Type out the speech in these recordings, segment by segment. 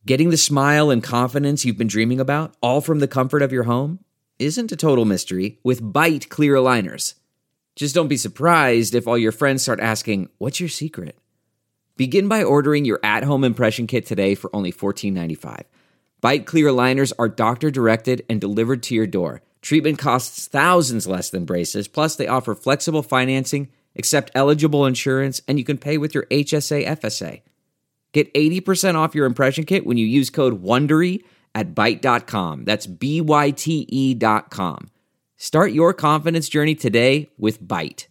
Getting the smile and confidence you've been dreaming about, all from the comfort of your home, isn't a total mystery with Byte clear aligners. Just don't be surprised if all your friends start asking, "What's your secret?" Begin by ordering your at-home impression kit today for only $14.95. Byte clear aligners are doctor-directed and delivered to your door. Treatment costs thousands less than braces, plus they offer flexible financing, accept eligible insurance, and you can pay with your HSA FSA. Get 80% off your impression kit when you use code WONDERY at Byte.com. That's BYTE.com. Start your confidence journey today with Byte.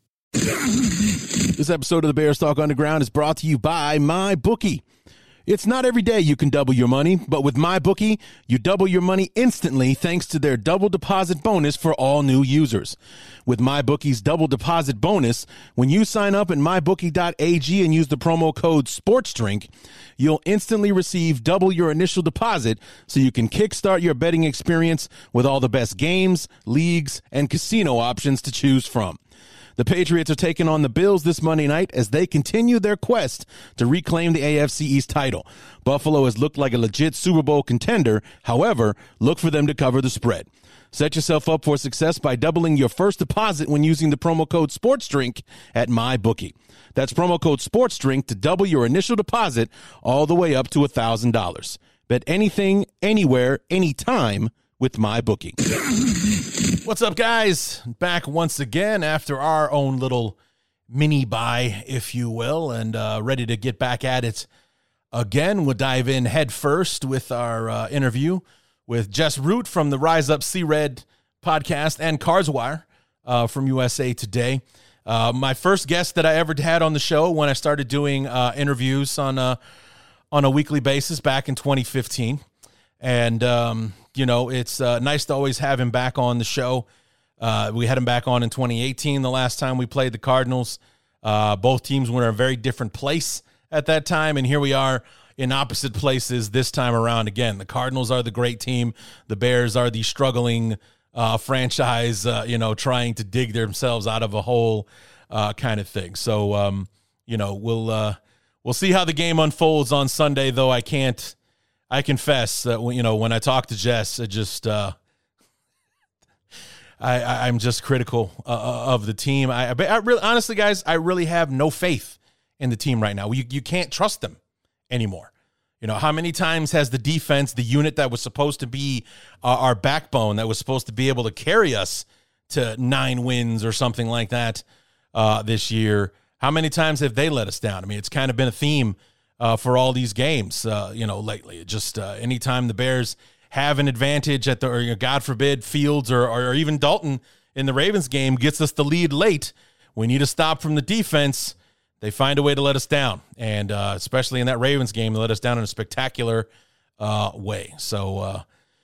This episode of the Bears Talk Underground is brought to you by MyBookie. It's not every day you can double your money, but with MyBookie, you double your money instantly thanks to their double deposit bonus for all new users. With MyBookie's double deposit bonus, when you sign up at mybookie.ag and use the promo code SPORTSDRINK, you'll instantly receive double your initial deposit so you can kickstart your betting experience with all the best games, leagues, and casino options to choose from. The Patriots are taking on the Bills this Monday night as they continue their quest to reclaim the AFC East title. Buffalo has looked like a legit Super Bowl contender. However, look for them to cover the spread. Set yourself up for success by doubling your first deposit when using the promo code SPORTSDRINK at MyBookie. That's promo code SPORTSDRINK to double your initial deposit all the way up to $1,000. Bet anything, anywhere, anytime with MyBookie. What's up, guys? Back once again after our own little mini buy, if you will, and ready to get back at it again. We'll dive in head first with our interview with Jess Root from the Rise Up C-Red podcast and Carswire from USA Today. My first guest that I ever had on the show when I started doing interviews on a weekly basis back in 2015. And, it's nice to always have him back on the show. We had him back on in 2018, the last time we played the Cardinals. Both teams were in a very different place at that time, and here we are in opposite places this time around again. The Cardinals are the great team. The Bears are the struggling franchise, trying to dig themselves out of a hole kind of thing. So, we'll see how the game unfolds on Sunday, though I confess that, when I talk to Jess, it just I'm just critical of the team. I really, honestly, guys, I really have no faith in the team right now. You can't trust them anymore. How many times has the defense, the unit that was supposed to be our backbone, that was supposed to be able to carry us to 9 wins or something like that this year, how many times have they let us down? I mean, it's kind of been a theme for all these games, lately. It just anytime the Bears have an advantage or God forbid, Fields or even Dalton in the Ravens game gets us the lead late, we need a stop from the defense, they find a way to let us down. And especially in that Ravens game, they let us down in a spectacular way. So,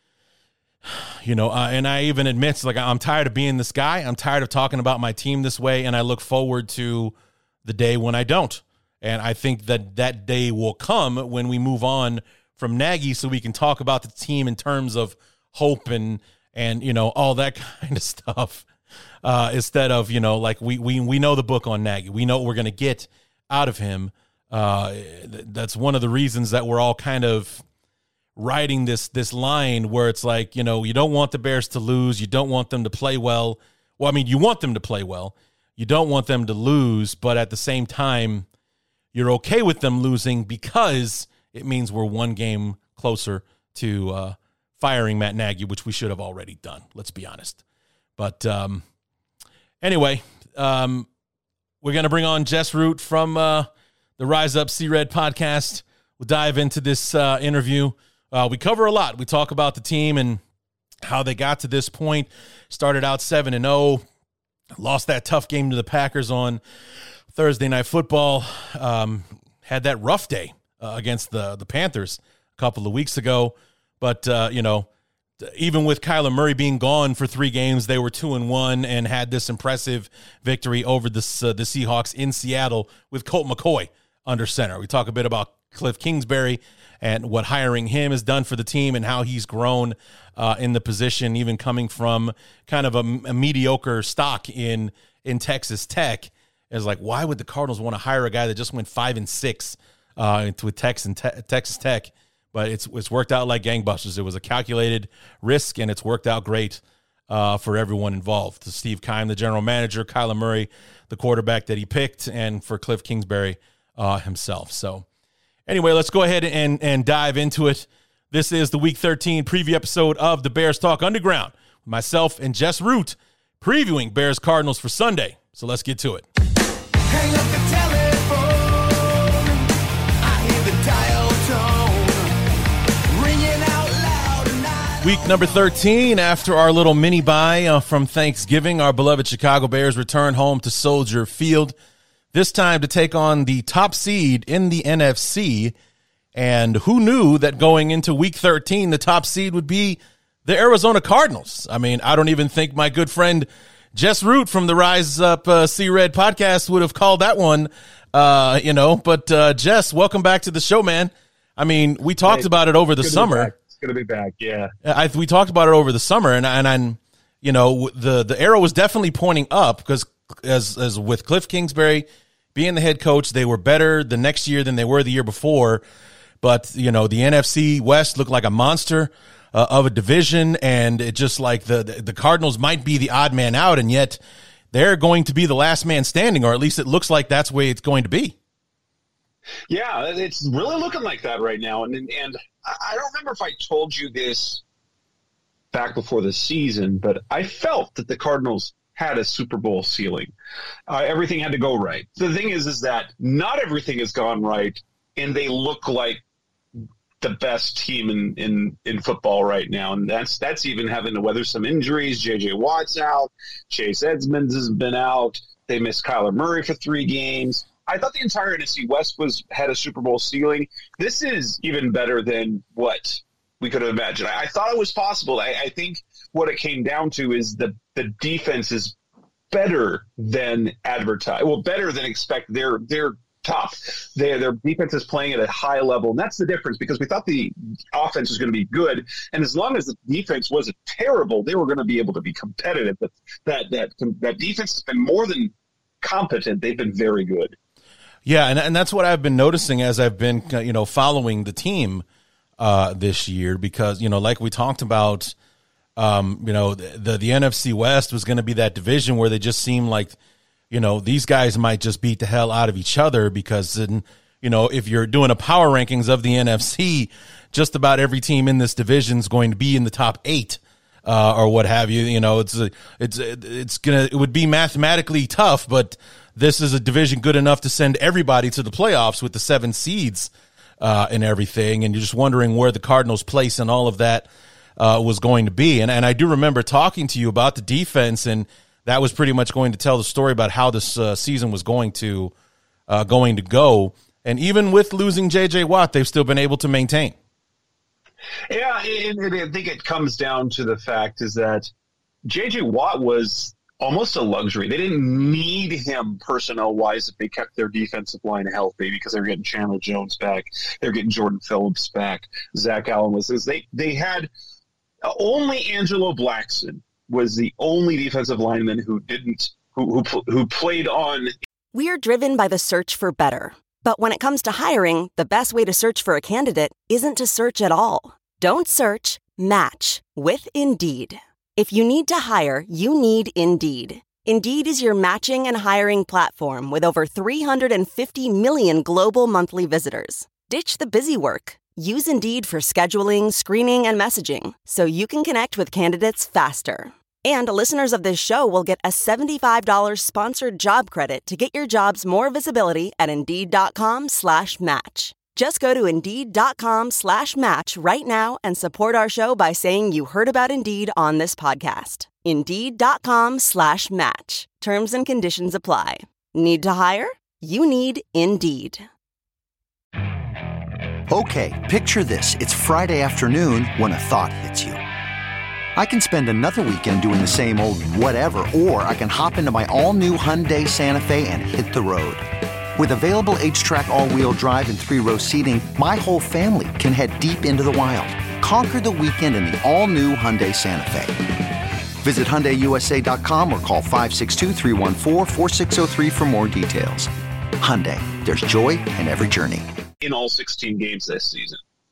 and I even admit, I'm tired of being this guy. I'm tired of talking about my team this way, and I look forward to the day when I don't. And I think that day will come when we move on from Nagy so we can talk about the team in terms of hope and all that kind of stuff. Instead of, we know the book on Nagy. We know what we're going to get out of him. That's one of the reasons that we're all kind of riding this line where it's like, you don't want the Bears to lose. You don't want them to play well. Well, I mean, you want them to play well. You don't want them to lose, but at the same time, you're okay with them losing because it means we're one game closer to firing Matt Nagy, which we should have already done. Let's be honest. But anyway, we're going to bring on Jess Root from the Rise Up C-Red podcast. We'll dive into this interview. We cover a lot. We talk about the team and how they got to this point. Started out 7-0, lost that tough game to the Packers on Thursday Night Football. Had that rough day against the Panthers a couple of weeks ago. But, even with Kyler Murray being gone for 3 games, they were 2-1 and had this impressive victory over the Seahawks in Seattle with Colt McCoy under center. We talk a bit about Cliff Kingsbury and what hiring him has done for the team and how he's grown in the position, even coming from kind of a mediocre stock in Texas Tech. It's like, why would the Cardinals want to hire a guy that just went 5-6 with Texas Tech? but it's worked out like gangbusters. It was a calculated risk, and it's worked out great for everyone involved. Steve Keim, the general manager, Kyler Murray, the quarterback that he picked, and for Cliff Kingsbury himself. So anyway, let's go ahead and dive into it. This is the Week 13 preview episode of the Bears Talk Underground. Myself and Jess Root previewing Bears Cardinals for Sunday. So let's get to it. Hang up the telephone. I hear the dial tone ringing out loud and Week number 13, after our little mini bye from Thanksgiving, our beloved Chicago Bears return home to Soldier Field, this time to take on the top seed in the NFC. And who knew that going into Week 13, the top seed would be the Arizona Cardinals? I mean, I don't even think my good friend Jess Root from the Rise Up See Red podcast would have called that one, But Jess, welcome back to the show, man. I mean, we talked about it over the summer. It's going to be back, yeah. We talked about it over the summer, and the arrow was definitely pointing up because as with Cliff Kingsbury being the head coach, they were better the next year than they were the year before. But, the NFC West looked like a monster of a division, and it just like the Cardinals might be the odd man out, and yet they're going to be the last man standing, or at least it looks like that's the way it's going to be. Yeah, it's really looking like that right now. And I don't remember if I told you this back before the season, but I felt that the Cardinals had a Super Bowl ceiling. Everything had to go right. The thing is that not everything has gone right, and they look like the best team in football right now. And that's even having to weather some injuries. J.J. Watt's out. Chase Edmonds has been out. They missed Kyler Murray for 3 games. I thought the entire NFC West had a Super Bowl ceiling. This is even better than what we could have imagined. I thought it was possible. I think what it came down to is the defense is better than advertised. Well, better than expected. They're tough. Their defense is playing at a high level, and that's the difference, because we thought the offense was going to be good, and as long as the defense wasn't terrible, they were going to be able to be competitive. But that defense has been more than competent. They've been very good. Yeah, and that's what I've been noticing as I've been following the team this year, because like we talked about, the NFC West was going to be that division where they just seem like these guys might just beat the hell out of each other, because then, if you're doing a power rankings of the NFC, just about every team in this division is going to be in the top 8 or what have you. It would be mathematically tough, but this is a division good enough to send everybody to the playoffs with the 7 seeds and everything. And you're just wondering where the Cardinals' place and all of that was going to be. And I do remember talking to you about the defense, and that was pretty much going to tell the story about how this season was going to go. And even with losing J.J. Watt, they've still been able to maintain. Yeah, and I think it comes down to the fact is that J.J. Watt was almost a luxury. They didn't need him personnel-wise if they kept their defensive line healthy, because they were getting Chandler Jones back. They were getting Jordan Phillips back. Zach Allen was – they had only Angelo Blackson was the only defensive lineman who played on. We're driven by the search for better. But when it comes to hiring, the best way to search for a candidate isn't to search at all. Don't search, match with Indeed. If you need to hire, you need Indeed. Indeed is your matching and hiring platform with over 350 million global monthly visitors. Ditch the busy work. Use Indeed for scheduling, screening, and messaging so you can connect with candidates faster. And listeners of this show will get a $75 sponsored job credit to get your jobs more visibility at Indeed.com/match. Just go to Indeed.com/match right now and support our show by saying you heard about Indeed on this podcast. Indeed.com/match. Terms and conditions apply. Need to hire? You need Indeed. Okay, picture this. It's Friday afternoon when a thought hits you. I can spend another weekend doing the same old whatever, or I can hop into my all-new Hyundai Santa Fe and hit the road. With available H-Track all-wheel drive and 3-row seating, my whole family can head deep into the wild. Conquer the weekend in the all-new Hyundai Santa Fe. Visit HyundaiUSA.com or call 562-314-4603 for more details. Hyundai, there's joy in every journey. In all 16 games this season.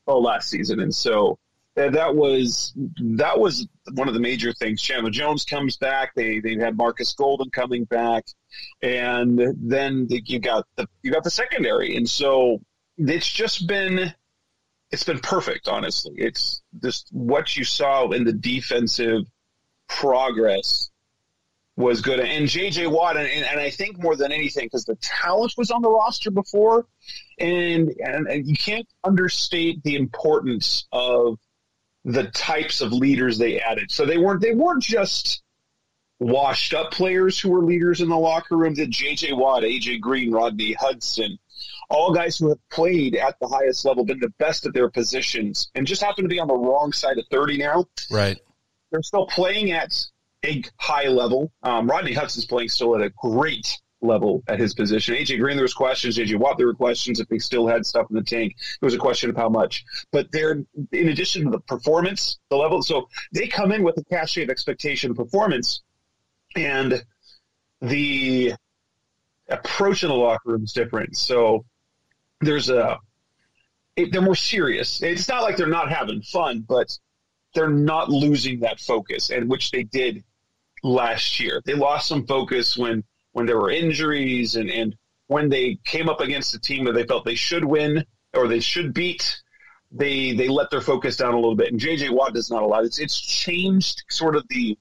last season. And so that was one of the major things. Chandler Jones comes back. They had Marcus Golden coming back, and then you got the secondary. And so it's been perfect, honestly. It's just what you saw in the defensive progress was good. And J.J. Watt, and I think more than anything, because the talent was on the roster before, and you can't understate the importance of the types of leaders they added. So they weren't just washed up players who were leaders in the locker room. That J.J. Watt, A.J. Green, Rodney Hudson, all guys who have played at the highest level, been the best at their positions, and just happen to be on the wrong side of 30 now. Right. They're still playing at a high level. Rodney Hudson's playing still at a great level at his position. A.J. Green, there was questions. J.J. Watt, there were questions if they still had stuff in the tank. It was a question of how much. But they're, in addition to the performance, the level, so they come in with a cachet of expectation of performance, and the approach in the locker room is different. So they're more serious. It's not like they're not having fun, but they're not losing that focus, and which they did last year. They lost some focus when there were injuries and when they came up against a team that they felt they should win or they should beat, they let their focus down a little bit. And J.J. Watt does not allow it. It's changed the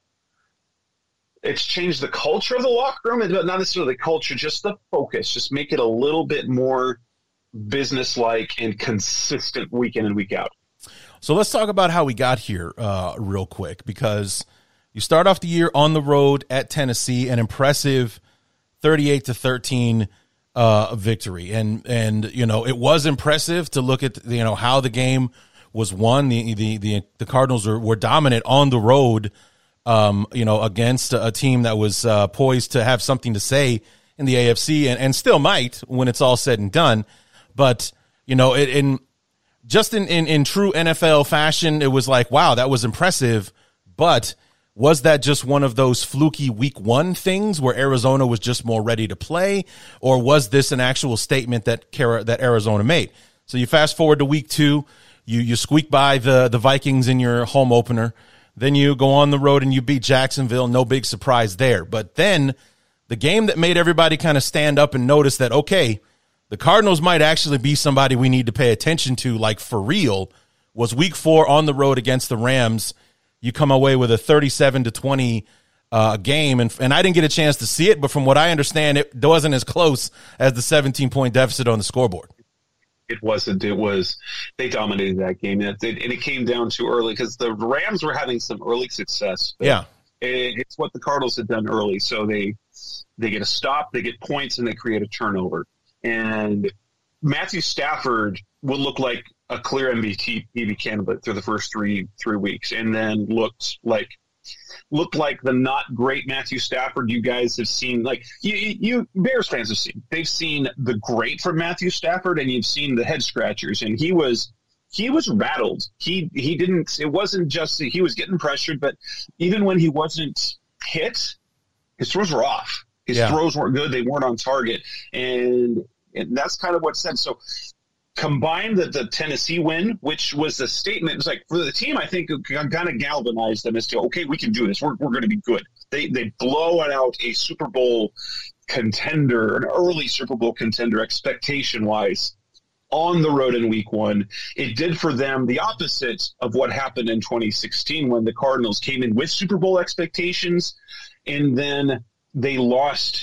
culture of the locker room, but not necessarily the culture, just the focus. Just make it a little bit more businesslike and consistent week in and week out. So let's talk about how we got here real quick, because you start off the year on the road at Tennessee, an impressive 38-13 victory. And it was impressive to look at, how the game was won. The Cardinals were dominant on the road, against a team that was poised to have something to say in the AFC and still might when it's all said and done. But, in true NFL fashion, it was like, wow, that was impressive. But was that just one of those fluky week one things where Arizona was just more ready to play? Or was this an actual statement that Arizona made? So you fast forward to week two, you squeak by the Vikings in your home opener. Then you go on the road and you beat Jacksonville. No big surprise there. But then the game that made everybody kind of stand up and notice that, okay, the Cardinals might actually be somebody we need to pay attention to, like for real, was week 4 on the road against the Rams. You come away with a 37-20 game, and I didn't get a chance to see it, but from what I understand, it wasn't as close as the 17-point deficit on the scoreboard. It wasn't. They dominated that game, and it came down too early because the Rams were having some early success. Yeah, it's what the Cardinals had done early, so they get a stop, they get points, and they create a turnover. And Matthew Stafford would look like a clear MVP candidate through the first three weeks, and then looked like the not great Matthew Stafford you guys have seen. Like you Bears fans have seen. They've seen the great from Matthew Stafford, and you've seen the head scratchers. And he was rattled. He didn't. It wasn't just he was getting pressured, but even when he wasn't hit, his throws were off. His throws weren't good. They weren't on target. And that's kind of what said. So combine the Tennessee win, which was a statement. It was like for the team, I think it kind of galvanized them as to, okay, we can do this. We're going to be good. They blow out a Super Bowl contender, an early Super Bowl contender expectation-wise on the road in week 1. It did for them the opposite of what happened in 2016 when the Cardinals came in with Super Bowl expectations, and then they lost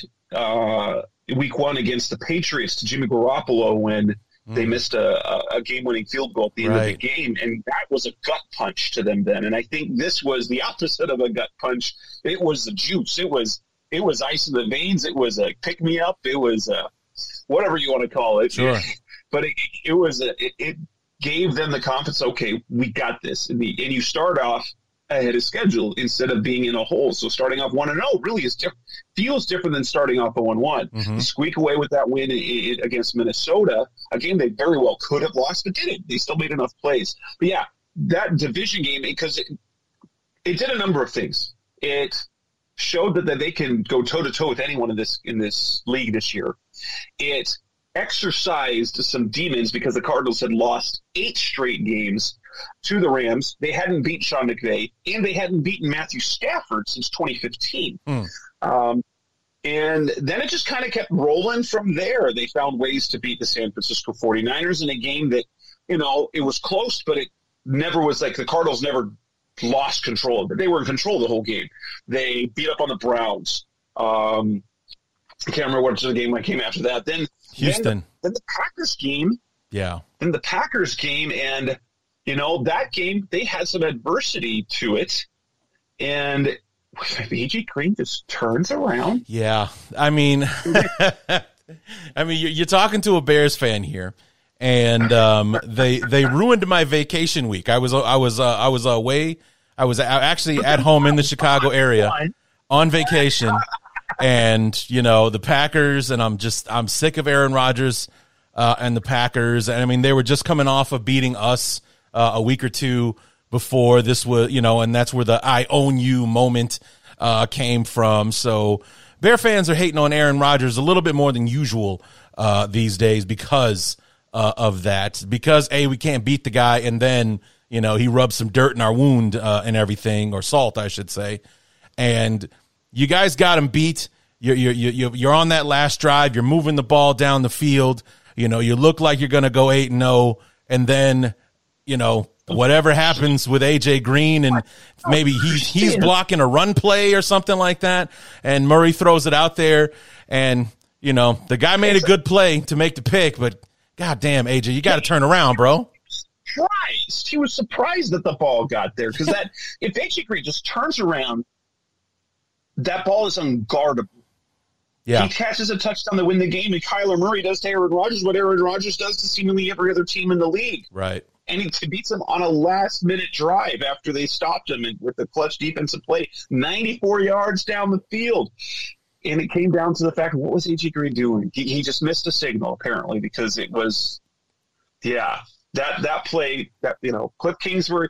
week 1 against the Patriots to Jimmy Garoppolo when they missed a game-winning field goal at the end of the game, and that was a gut punch to them then. And I think this was the opposite of a gut punch. It was the juice. It was ice in the veins. It was a pick-me-up. It was whatever you want to call it. Sure. But it gave them the confidence, okay, we got this. And you start off ahead of schedule instead of being in a hole. So starting off 1-0 really feels different than starting off 0-1. You squeak away with that win against Minnesota, a game they very well could have lost, but didn't. They still made enough plays. But yeah, that division game, because it did a number of things. It showed that they can go toe-to-toe with anyone in this league this year. It exercised some demons because the Cardinals had lost 8 straight games to the Rams. They hadn't beat Sean McVay, and they hadn't beaten Matthew Stafford since 2015. And then it just kind of kept rolling from there. They found ways to beat the San Francisco 49ers in a game that, you know, it was close, but it never was like the Cardinals never lost control of it. They were in control the whole game. They beat up on the Browns. I can't remember what the game came after that. Then Houston. Then the Packers game. Yeah. Then the Packers game, and, you know, that game, they had some adversity to it. And A.J. Green just turns around. Yeah. I mean, you're talking to a Bears fan here. And they ruined my vacation week. I was away. I was actually at home in the Chicago area on vacation, and you know the Packers. And I'm sick of Aaron Rodgers and the Packers. And I mean they were just coming off of beating us a week or two before. This was, you know, and that's where the "I own you" moment came from. So Bear fans are hating on Aaron Rodgers a little bit more than usual these days because of that, because we can't beat the guy, and then, you know, he rubs some dirt in our wound and everything, or salt, I should say. And you guys got him beat. You're on that last drive. You're moving the ball down the field. You know, you look like you're going to go 8-0, and then, you know, whatever happens with A.J. Green, and maybe he's blocking a run play or something like that, and Murray throws it out there, and, you know, the guy made a good play to make the pick, but God damn, AJ, you got to turn around, bro. He was surprised that the ball got there, because that if AJ Green just turns around, that ball is unguardable. Yeah. He catches a touchdown to win the game, and Kyler Murray does to Aaron Rodgers what Aaron Rodgers does to seemingly every other team in the league. Right. And he beats them on a last-minute drive after they stopped him with a clutch defensive play, 94 yards down the field. And it came down to the fact, what was A.J. Green doing? He just missed a signal, apparently, because it was, that play, that, you know, Cliff Kingsbury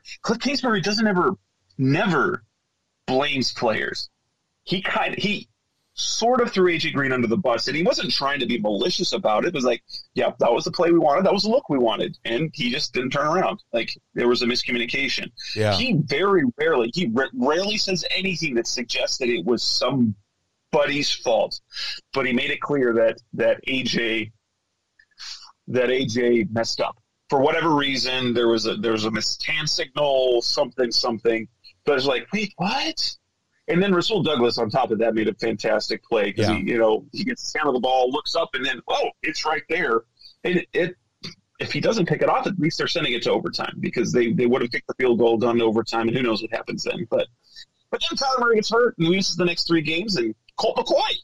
never blames players. He sort of threw A.J. Green under the bus, and he wasn't trying to be malicious about it. It was like, yeah, that was the play we wanted. That was the look we wanted. And he just didn't turn around. Like, there was a miscommunication. Yeah. He rarely says anything that suggests that it was somebody's fault, but he made it clear that AJ messed up for whatever reason. There was a missed hand signal, something. But it's like, wait, what? And then Rasul Douglas on top of that made a fantastic play, because he gets the sound of the ball, looks up, and then it's right there. And if he doesn't pick it off, at least they're sending it to overtime, because they would have kicked the field goal, done overtime, and who knows what happens then. But then Kyler Murray gets hurt and loses the next 3 games, and Colt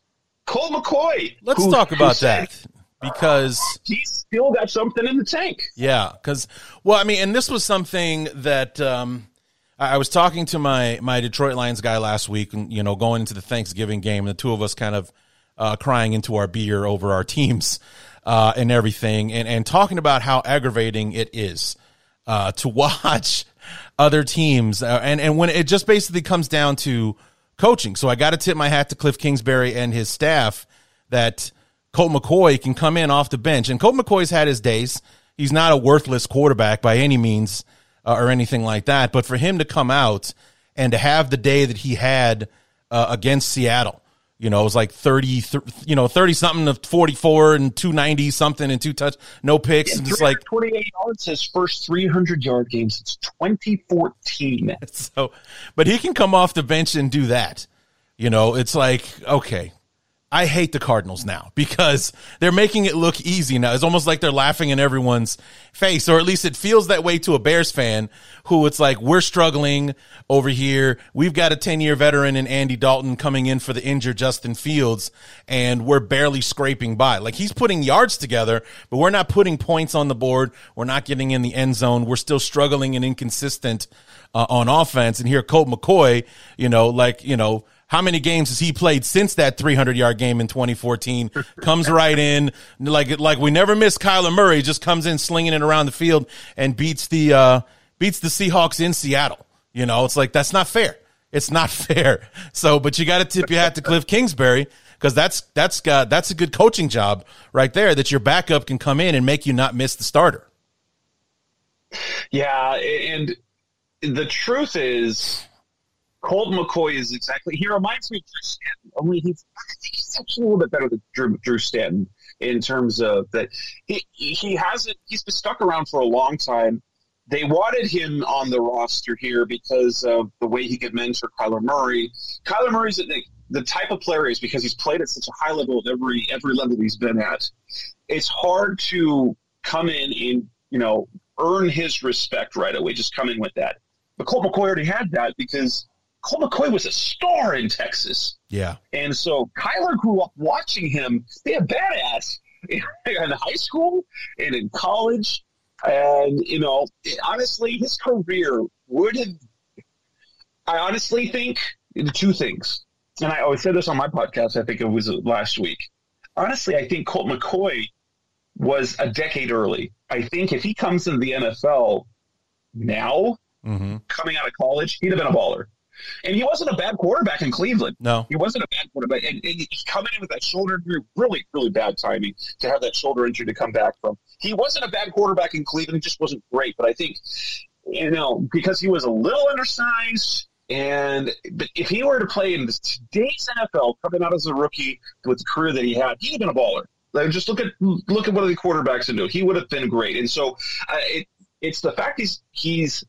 McCoy. Let's talk about that, because he's still got something in the tank. Yeah, because, well, I mean, and this was something that I was talking to my Detroit Lions guy last week, and, you know, going into the Thanksgiving game, the two of us kind of crying into our beer over our teams and everything, and talking about how aggravating it is to watch other teams, and when it just basically comes down to coaching. So I got to tip my hat to Cliff Kingsbury and his staff that Colt McCoy can come in off the bench. And Colt McCoy's had his days. He's not a worthless quarterback by any means or anything like that. But for him to come out and to have the day that he had against Seattle, you know, it was like 30-something to 44 and 290 something and 2 touch, no picks. And just like 28 yards, his first 300-yard game since 2014. So, but he can come off the bench and do that. You know, it's like, okay, I hate the Cardinals now because they're making it look easy now. It's almost like they're laughing in everyone's face, or at least it feels that way to a Bears fan who it's like, we're struggling over here. We've got a 10-year veteran in Andy Dalton coming in for the injured Justin Fields, and we're barely scraping by. Like, he's putting yards together, but we're not putting points on the board. We're not getting in the end zone. We're still struggling and inconsistent on offense. And here, Colt McCoy, how many games has he played since that 300-yard game in 2014? Comes right in like we never miss Kyler Murray. Just comes in slinging it around the field and beats the Seahawks in Seattle. You know, it's like, that's not fair. It's not fair. So, but you got to tip your hat to Cliff Kingsbury, because that's a good coaching job right there, that your backup can come in and make you not miss the starter. Yeah, and the truth is, Colt McCoy is exactly. He reminds me of Drew Stanton. Only I think he's actually a little bit better than Drew Stanton in terms of that. He hasn't. He's been stuck around for a long time. They wanted him on the roster here because of the way he could mentor Kyler Murray. Kyler Murray's the type of player is, because he's played at such a high level at every level he's been at. It's hard to come in and earn his respect right away. Just come in with that. But Colt McCoy already had that because Colt McCoy was a star in Texas. Yeah. And so Kyler grew up watching him be a badass in high school and in college. And, honestly, his career I honestly think two things. And I always said this on my podcast, I think it was last week. Honestly, I think Colt McCoy was a decade early. I think if he comes into the NFL now, coming out of college, he'd have been a baller. And he wasn't a bad quarterback in Cleveland. No. He wasn't a bad quarterback. And he's coming in with that shoulder injury, really, really bad timing to have that shoulder injury to come back from. He wasn't a bad quarterback in Cleveland. He just wasn't great. But I think, because he was a little undersized, but if he were to play in today's NFL, coming out as a rookie with the career that he had, he'd have been a baller. Like, just look at what are the quarterbacks do. He would have been great. And so it's the fact he's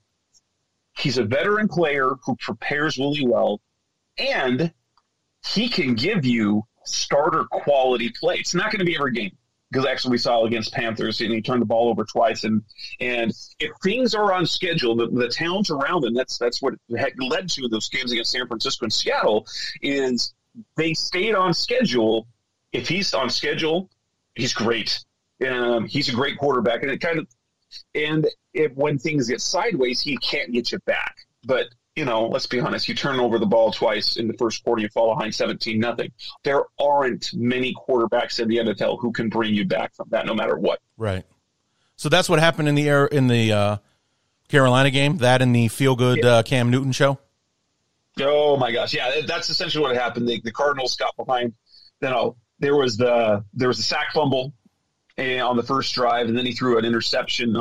a veteran player who prepares really well, and he can give you starter quality play. It's not going to be every game, because actually we saw against Panthers, and he turned the ball over twice. And if things are on schedule, the talent around him, that's what had led to those games against San Francisco and Seattle, is they stayed on schedule. If he's on schedule, he's great. He's a great quarterback, and when things get sideways, he can't get you back. But, let's be honest, you turn over the ball twice in the first quarter, you fall behind 17-0. There aren't many quarterbacks in the NFL who can bring you back from that no matter what. Right. So that's what happened in the Carolina game, that and the feel-good Cam Newton show? Oh, my gosh. Yeah, that's essentially what happened. The Cardinals got behind. There was a sack fumble on the first drive, and then he threw an interception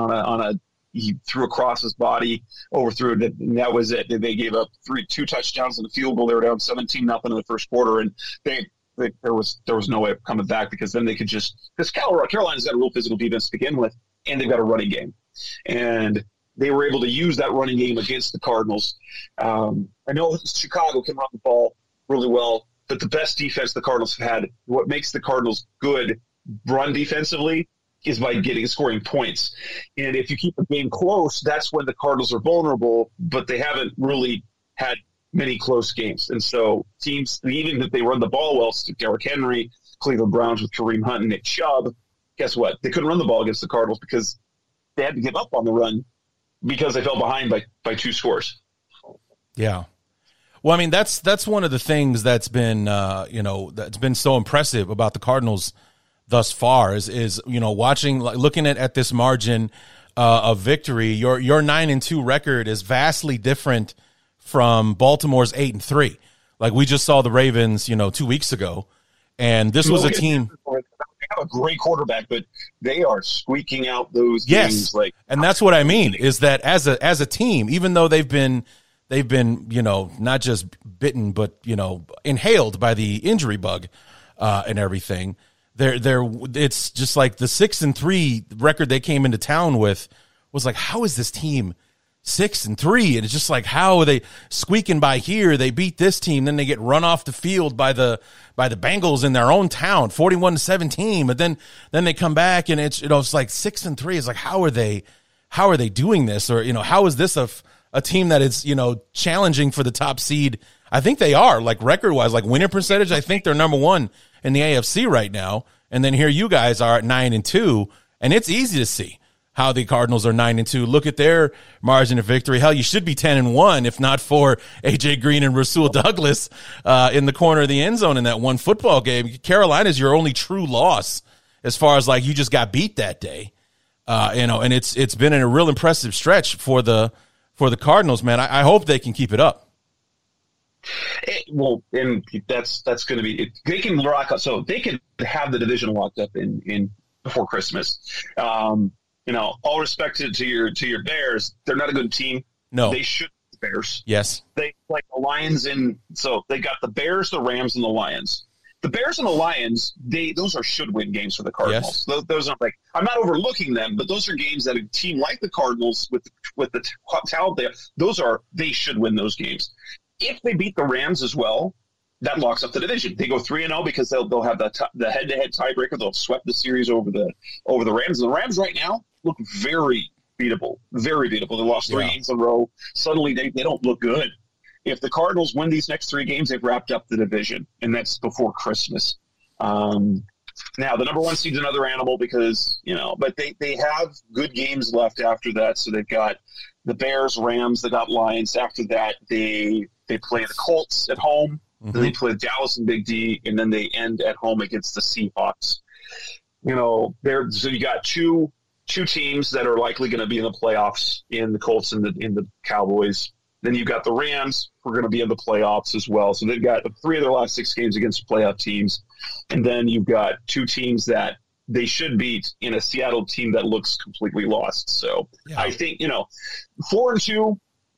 he threw across his body, overthrew it, and that was it. They gave up two touchdowns and a field goal. They were down 17-0 in the first quarter, and there was no way of coming back, because then they could because Carolina's got a real physical defense to begin with, and they've got a running game, and they were able to use that running game against the Cardinals. I know Chicago can run the ball really well, but the best defense the Cardinals have had, what makes the Cardinals good run defensively, is by scoring points. And if you keep the game close, that's when the Cardinals are vulnerable, but they haven't really had many close games. And so teams, even if they run the ball well, Derrick Henry, Cleveland Browns with Kareem Hunt and Nick Chubb, guess what? They couldn't run the ball against the Cardinals because they had to give up on the run because they fell behind by 2 scores. Yeah. Well, I mean, that's one of the things that's been, that's been so impressive about the Cardinals thus far is looking at this margin of victory. Your 9-2 record is vastly different from Baltimore's 8-3. Like, we just saw the Ravens, 2 weeks ago, and this was a team. They have a great quarterback, but they are squeaking out those games. Yes, and that's what I mean, is that as a team, even though they've been not just bitten, but inhaled by the injury bug and everything. It's just like the 6-3 record they came into town with was like, how is this team 6-3? And it's just like, how are they squeaking by here? They beat this team, then they get run off the field by the Bengals in their own town, 41-17. But then they come back and it's like 6-3. It's like, how are they doing this? Or how is this a team that is challenging for the top seed? I think they are, like, record wise, like winning percentage. I think they're number 1 in the AFC right now. And then here you guys are at 9-2, and it's easy to see how the Cardinals are 9-2. Look at their margin of victory. Hell, you should be 10-1 if not for AJ Green and Rasul Douglas in the corner of the end zone in that one football game. Carolina's your only true loss as far as, like, you just got beat that day. And it's been a real impressive stretch for the Cardinals, man. I hope they can keep it up. Well, and that's going to be they can lock up. So they can have the division locked up in before Christmas. All respect to your Bears, they're not a good team. No, they should be the Bears. Yes, they like the Lions, so they got the Bears, the Rams, and the Lions. The Bears and the Lions, those are should-win games for the Cardinals. Yes. Those aren't like, I'm not overlooking them, but those are games that a team like the Cardinals with the talent there, they should win those games. If they beat the Rams as well, that locks up the division. They go 3-0 because they'll have the head-to-head tiebreaker. They'll sweep the series over the Rams. And the Rams right now look very beatable, very beatable. They lost 3 games in a row. Suddenly they don't look good. If the Cardinals win these next 3 games, they've wrapped up the division, and that's before Christmas. Now, the number 1 seed's another animal because, but they have good games left after that. So they've got the Bears, Rams, they got Lions. After that, they play the Colts at home. Mm-hmm. Then they play Dallas and Big D, and then they end at home against the Seahawks. So you got two teams that are likely going to be in the playoffs in the Colts and in the Cowboys. Then you've got the Rams who are going to be in the playoffs as well. So they've got 3 of their last 6 games against playoff teams. And then you've got 2 teams that they should beat in a Seattle team that looks completely lost. So I think, 4-2,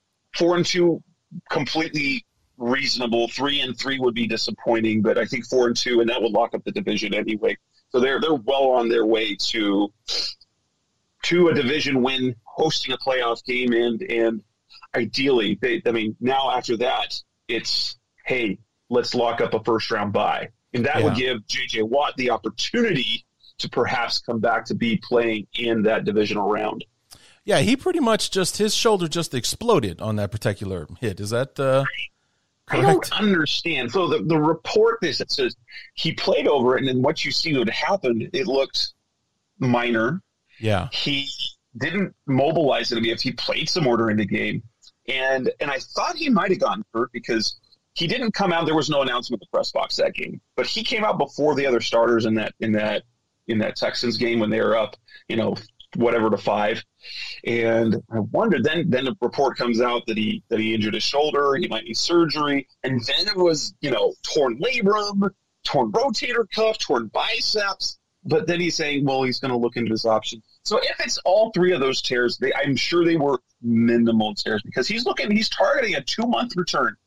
completely reasonable. 3-3 would be disappointing, but I think 4-2, and that would lock up the division anyway. So they're well on their way to a division win, hosting a playoff game, and ideally, now after that, it's, hey, let's lock up a first-round bye. And that would give J.J. Watt the opportunity to perhaps come back to be playing in that divisional round. Yeah, he pretty much his shoulder just exploded on that particular hit. Is that correct? I don't understand. So the report that says he played over it, and then what you see would happen, it looked minor. Yeah. He didn't mobilize it. I mean, if he played some more during the game. And I thought he might have gotten hurt because he didn't come out. There was no announcement at the press box that game, but he came out before the other starters in that Texans game when they were up, whatever to 5. And I wondered. Then the report comes out that he injured his shoulder. He might need surgery, and then it was torn labrum, torn rotator cuff, torn biceps. But then he's saying, well, he's going to look into his option. So if it's all 3 of those tears, I'm sure they were minimal tears because he's targeting a 2-month return,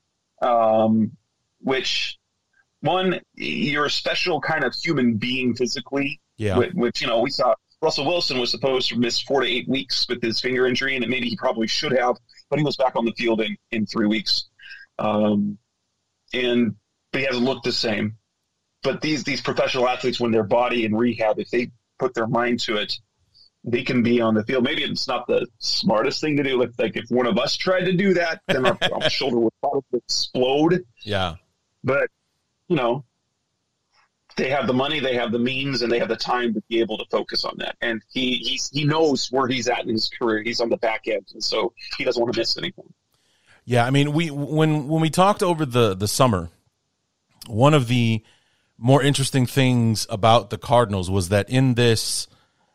which, one, you're a special kind of human being physically. Yeah. Which we saw Russell Wilson was supposed to miss 4 to 8 weeks with his finger injury, and maybe he probably should have, but he was back on the field in 3 weeks. But he hasn't looked the same. But these professional athletes, when their body in rehab, if they put their mind to it, they can be on the field. Maybe it's not the smartest thing to do. Like if one of us tried to do that, then our shoulder would probably explode. Yeah. But, they have the money, they have the means, and they have the time to be able to focus on that. And he knows where he's at in his career. He's on the back end, and so he doesn't want to miss anything. Yeah, I mean, when we talked over the summer, one of the more interesting things about the Cardinals was that in this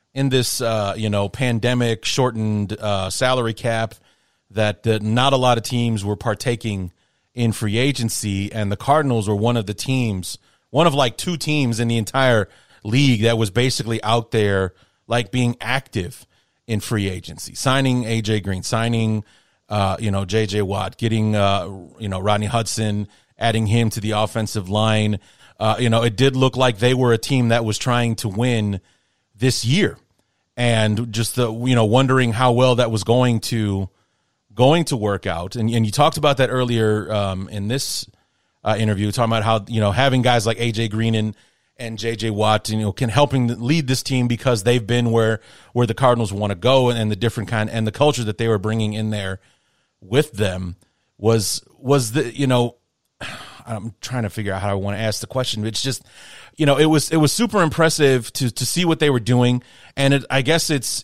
pandemic shortened salary cap, that not a lot of teams were partaking in free agency, and the Cardinals were one of the teams, one of like 2 teams in the entire league that was basically out there like being active in free agency, signing AJ Green, signing JJ Watt, getting Rodney Hudson, adding him to the offensive line. It did look like they were a team that was trying to win this year, and just wondering how well that was going to work out. And you talked about that earlier in this interview, talking about how having guys like AJ Green and JJ Watt can helping lead this team because they've been where the Cardinals want to go, and the different kind and the culture that they were bringing in there with them was the I'm trying to figure out how I want to ask the question. It's just, it was super impressive to see what they were doing, and I guess it's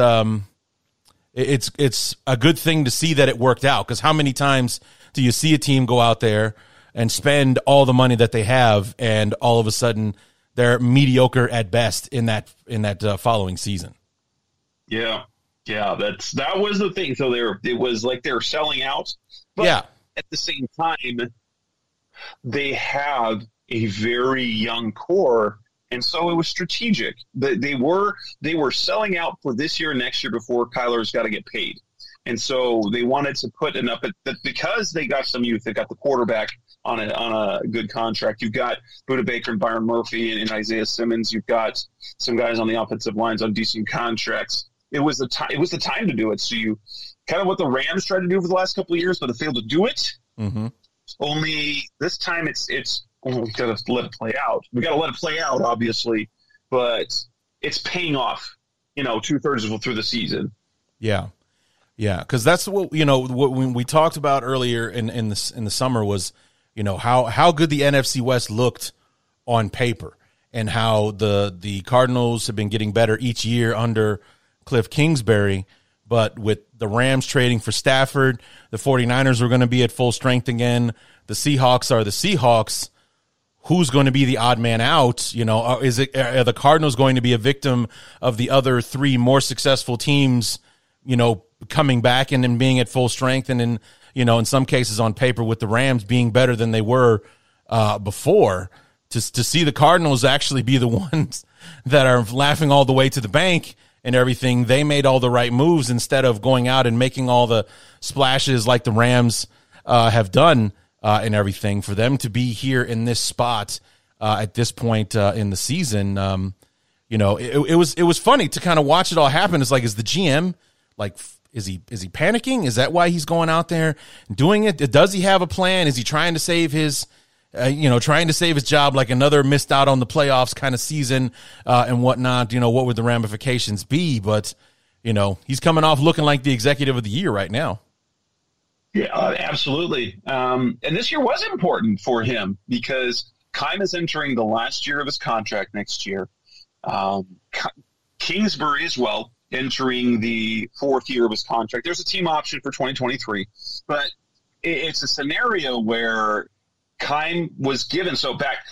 a good thing to see that it worked out, because how many times do you see a team go out there and spend all the money that they have, and all of a sudden they're mediocre at best in that following season? Yeah, that was the thing. So it was like they were selling out, but at the same time, they have a very young core, and so it was strategic. They were selling out for this year and next year before Kyler's got to get paid. And so they wanted to put enough, but because they got some youth, they got the quarterback on a good contract. You've got Budda Baker and Byron Murphy and Isaiah Simmons. You've got some guys on the offensive lines on decent contracts. It was the time to do it. So you kind of what the Rams tried to do for the last couple of years, but have failed to do it. Mm-hmm. Only this time it's we got to let it play out. We got to let it play out, obviously, but it's paying off. 2/3 through the season. Yeah. Yeah, because that's what we talked about earlier in the summer was, how good the NFC West looked on paper and how the Cardinals have been getting better each year under Cliff Kingsbury. But with the Rams trading for Stafford, the 49ers were going to be at full strength again. The Seahawks are the Seahawks. Who's going to be the odd man out? Are the Cardinals going to be a victim of the other three more successful teams, coming back and then being at full strength, and then, in some cases on paper with the Rams being better than they were before, to see the Cardinals actually be the ones that are laughing all the way to the bank and everything. They made all the right moves instead of going out and making all the splashes like the Rams have done and everything. For them to be here in this spot at this point in the season, it was funny to kind of watch it all happen. It's like, is the GM is he panicking? Is that why he's going out there and doing it? Does he have a plan? Is he trying to save his job, like another missed out on the playoffs kind of season and whatnot? What would the ramifications be? But, he's coming off looking like the executive of the year right now. Yeah, absolutely. And this year was important for him because Keim is entering the last year of his contract next year. Kingsbury as well, entering the fourth year of his contract. There's a team option for 2023, but it's a scenario where Keim was given. So back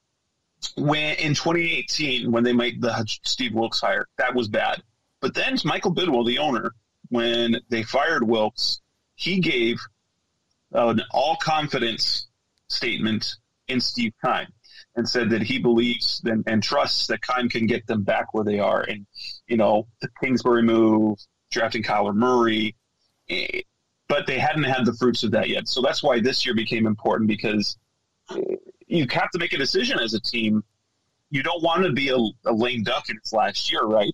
in 2018, when they made the Steve Wilks hire, that was bad. But then Michael Bidwell, the owner, when they fired Wilks, he gave an all-confidence statement in Steve Keim and said that he believes and trusts that Keim can get them back where they are. And, the Kingsbury move, drafting Kyler Murray, but they hadn't had the fruits of that yet. So that's why this year became important, because you have to make a decision as a team. You don't want to be a lame duck in its last year, right?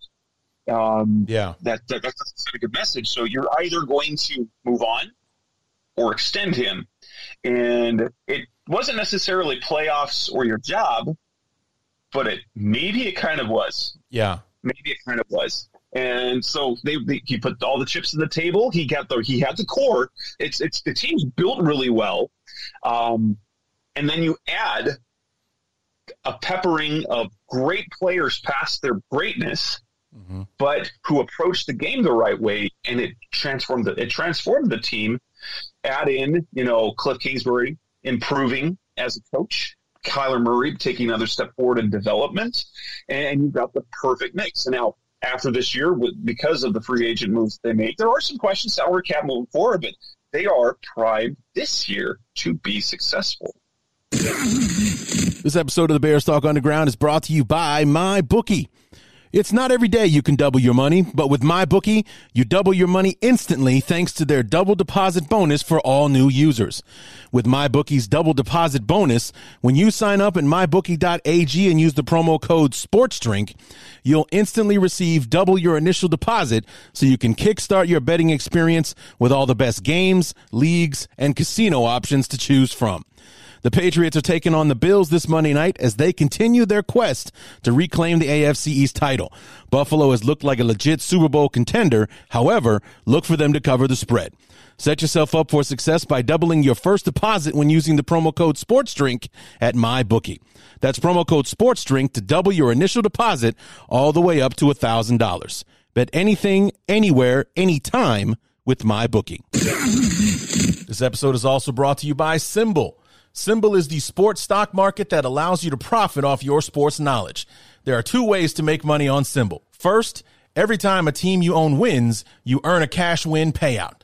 That's a good message. So you're either going to move on or extend him. And it wasn't necessarily playoffs or your job, but maybe it kind of was. Yeah. Maybe it kind of was. And so he put all the chips on the table. He had the core. It's the team's built really well. And then you add a peppering of great players past their greatness, but who approached the game the right way, and it transformed the team. Add in, Cliff Kingsbury improving as a coach, Kyler Murray taking another step forward in development, and you've got the perfect mix. And now, after this year, because of the free agent moves they made, there are some questions, salary cap moving forward, but they are primed this year to be successful. This episode of the Bears Talk Underground is brought to you by MyBookie. It's not every day you can double your money, but with MyBookie, you double your money instantly thanks to their double deposit bonus for all new users. With MyBookie's double deposit bonus, when you sign up at mybookie.ag and use the promo code SPORTSDRINK, you'll instantly receive double your initial deposit so you can kickstart your betting experience with all the best games, leagues, and casino options to choose from. The Patriots are taking on the Bills this Monday night as they continue their quest to reclaim the AFC East title. Buffalo has looked like a legit Super Bowl contender. However, look for them to cover the spread. Set yourself up for success by doubling your first deposit when using the promo code SPORTSDRINK at MyBookie. That's promo code SPORTSDRINK to double your initial deposit all the way up to $1,000. Bet anything, anywhere, anytime with MyBookie. This episode is also brought to you by Symbol. Symbol is the sports stock market that allows you to profit off your sports knowledge. There are two ways to make money on Symbol. First, every time a team you own wins, you earn a cash win payout.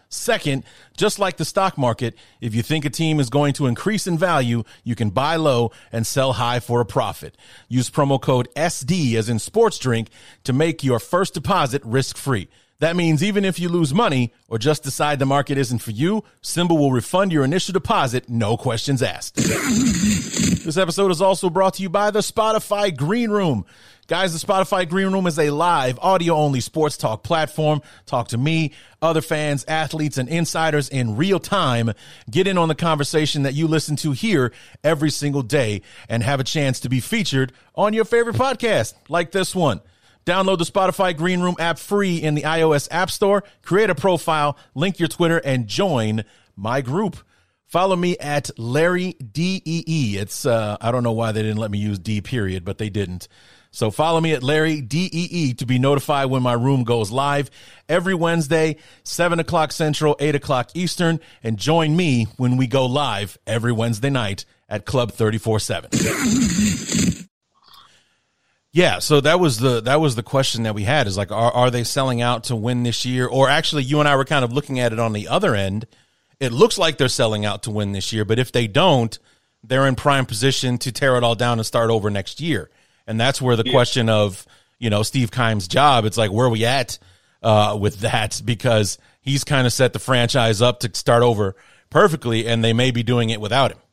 Second, just like the stock market, if you think a team is going to increase in value, you can buy low and sell high for a profit. Use promo code SD as in sports drink to make your first deposit risk-free. That means even if you lose money or just decide the market isn't for you, Simba will refund your initial deposit, no questions asked. This episode is also brought to you by the Spotify Green Room. Guys, the Spotify Green Room is a live, audio-only sports talk platform. Talk to me, other fans, athletes, and insiders in real time. Get in on the conversation that you listen to here every single day and have a chance to be featured on your favorite podcast, like this one. Download the Spotify Green Room app free in the iOS App Store. Create a profile, link your Twitter, and join my group. Follow me at Larry DEE. It's I don't know why they didn't let me use D period, but they didn't. So follow me at Larry DEE to be notified when my room goes live every Wednesday, 7 o'clock Central, 8 o'clock Eastern, and join me when we go live every Wednesday night at Club 34/7. Yeah, so that was the question that we had is like, are they selling out to win this year? Or actually, you and I were kind of looking at it on the other end. It looks like they're selling out to win this year, but if they don't, they're in prime position to tear it all down and start over next year. And that's where the question of, Steve Keim's job, it's like, where are we at with that? Because he's kind of set the franchise up to start over perfectly, and they may be doing it without him.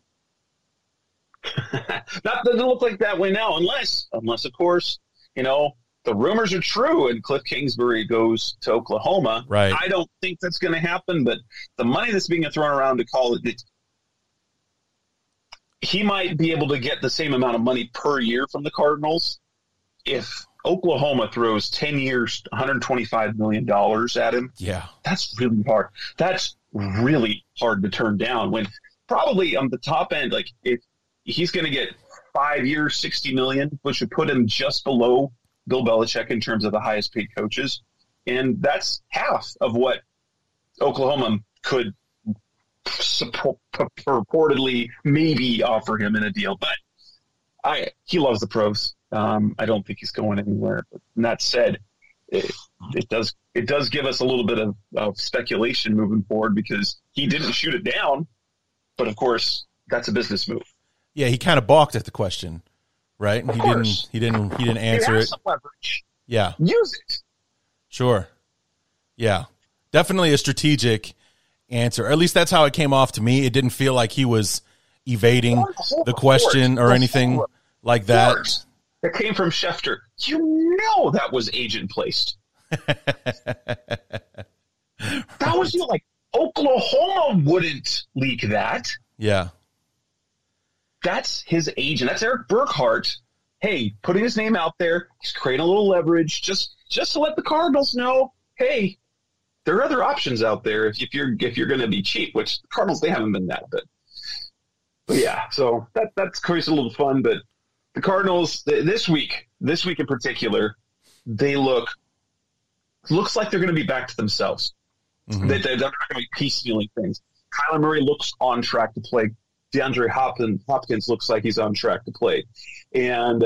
That doesn't look like that way now, unless of course, the rumors are true and Cliff Kingsbury goes to Oklahoma. Right. I don't think that's going to happen, but the money that's being thrown around to call it, he might be able to get the same amount of money per year from the Cardinals if Oklahoma throws 10 years, $125 million at him. Yeah. That's really hard. That's really hard to turn down when probably on the top end, like if he's going to get 5 years, $60 million, which would put him just below Bill Belichick in terms of the highest paid coaches. And that's half of what Oklahoma could purportedly maybe offer him in a deal. But he loves the pros. I don't think he's going anywhere. But that said, it does give us a little bit of speculation moving forward because he didn't shoot it down. But, of course, that's a business move. Yeah, he kind of balked at the question, right? He didn't answer it. Some leverage. Yeah. Use it. Sure. Yeah. Definitely a strategic answer. Or at least that's how it came off to me. It didn't feel like he was evading the question or anything like that. That came from Schefter. That was agent placed. That was like Oklahoma wouldn't leak that. Yeah. That's his agent. That's Eric Burkhart. Hey, putting his name out there. He's creating a little leverage just to let the Cardinals know, hey, there are other options out there if you're going to be cheap, which the Cardinals, they haven't been that. But yeah, so that's creates a little fun. But the Cardinals this week in particular, they looks like they're going to be back to themselves. Mm-hmm. They're not going to be piecemealing things. Kyler Murray looks on track to play. DeAndre Hopkins looks like he's on track to play. And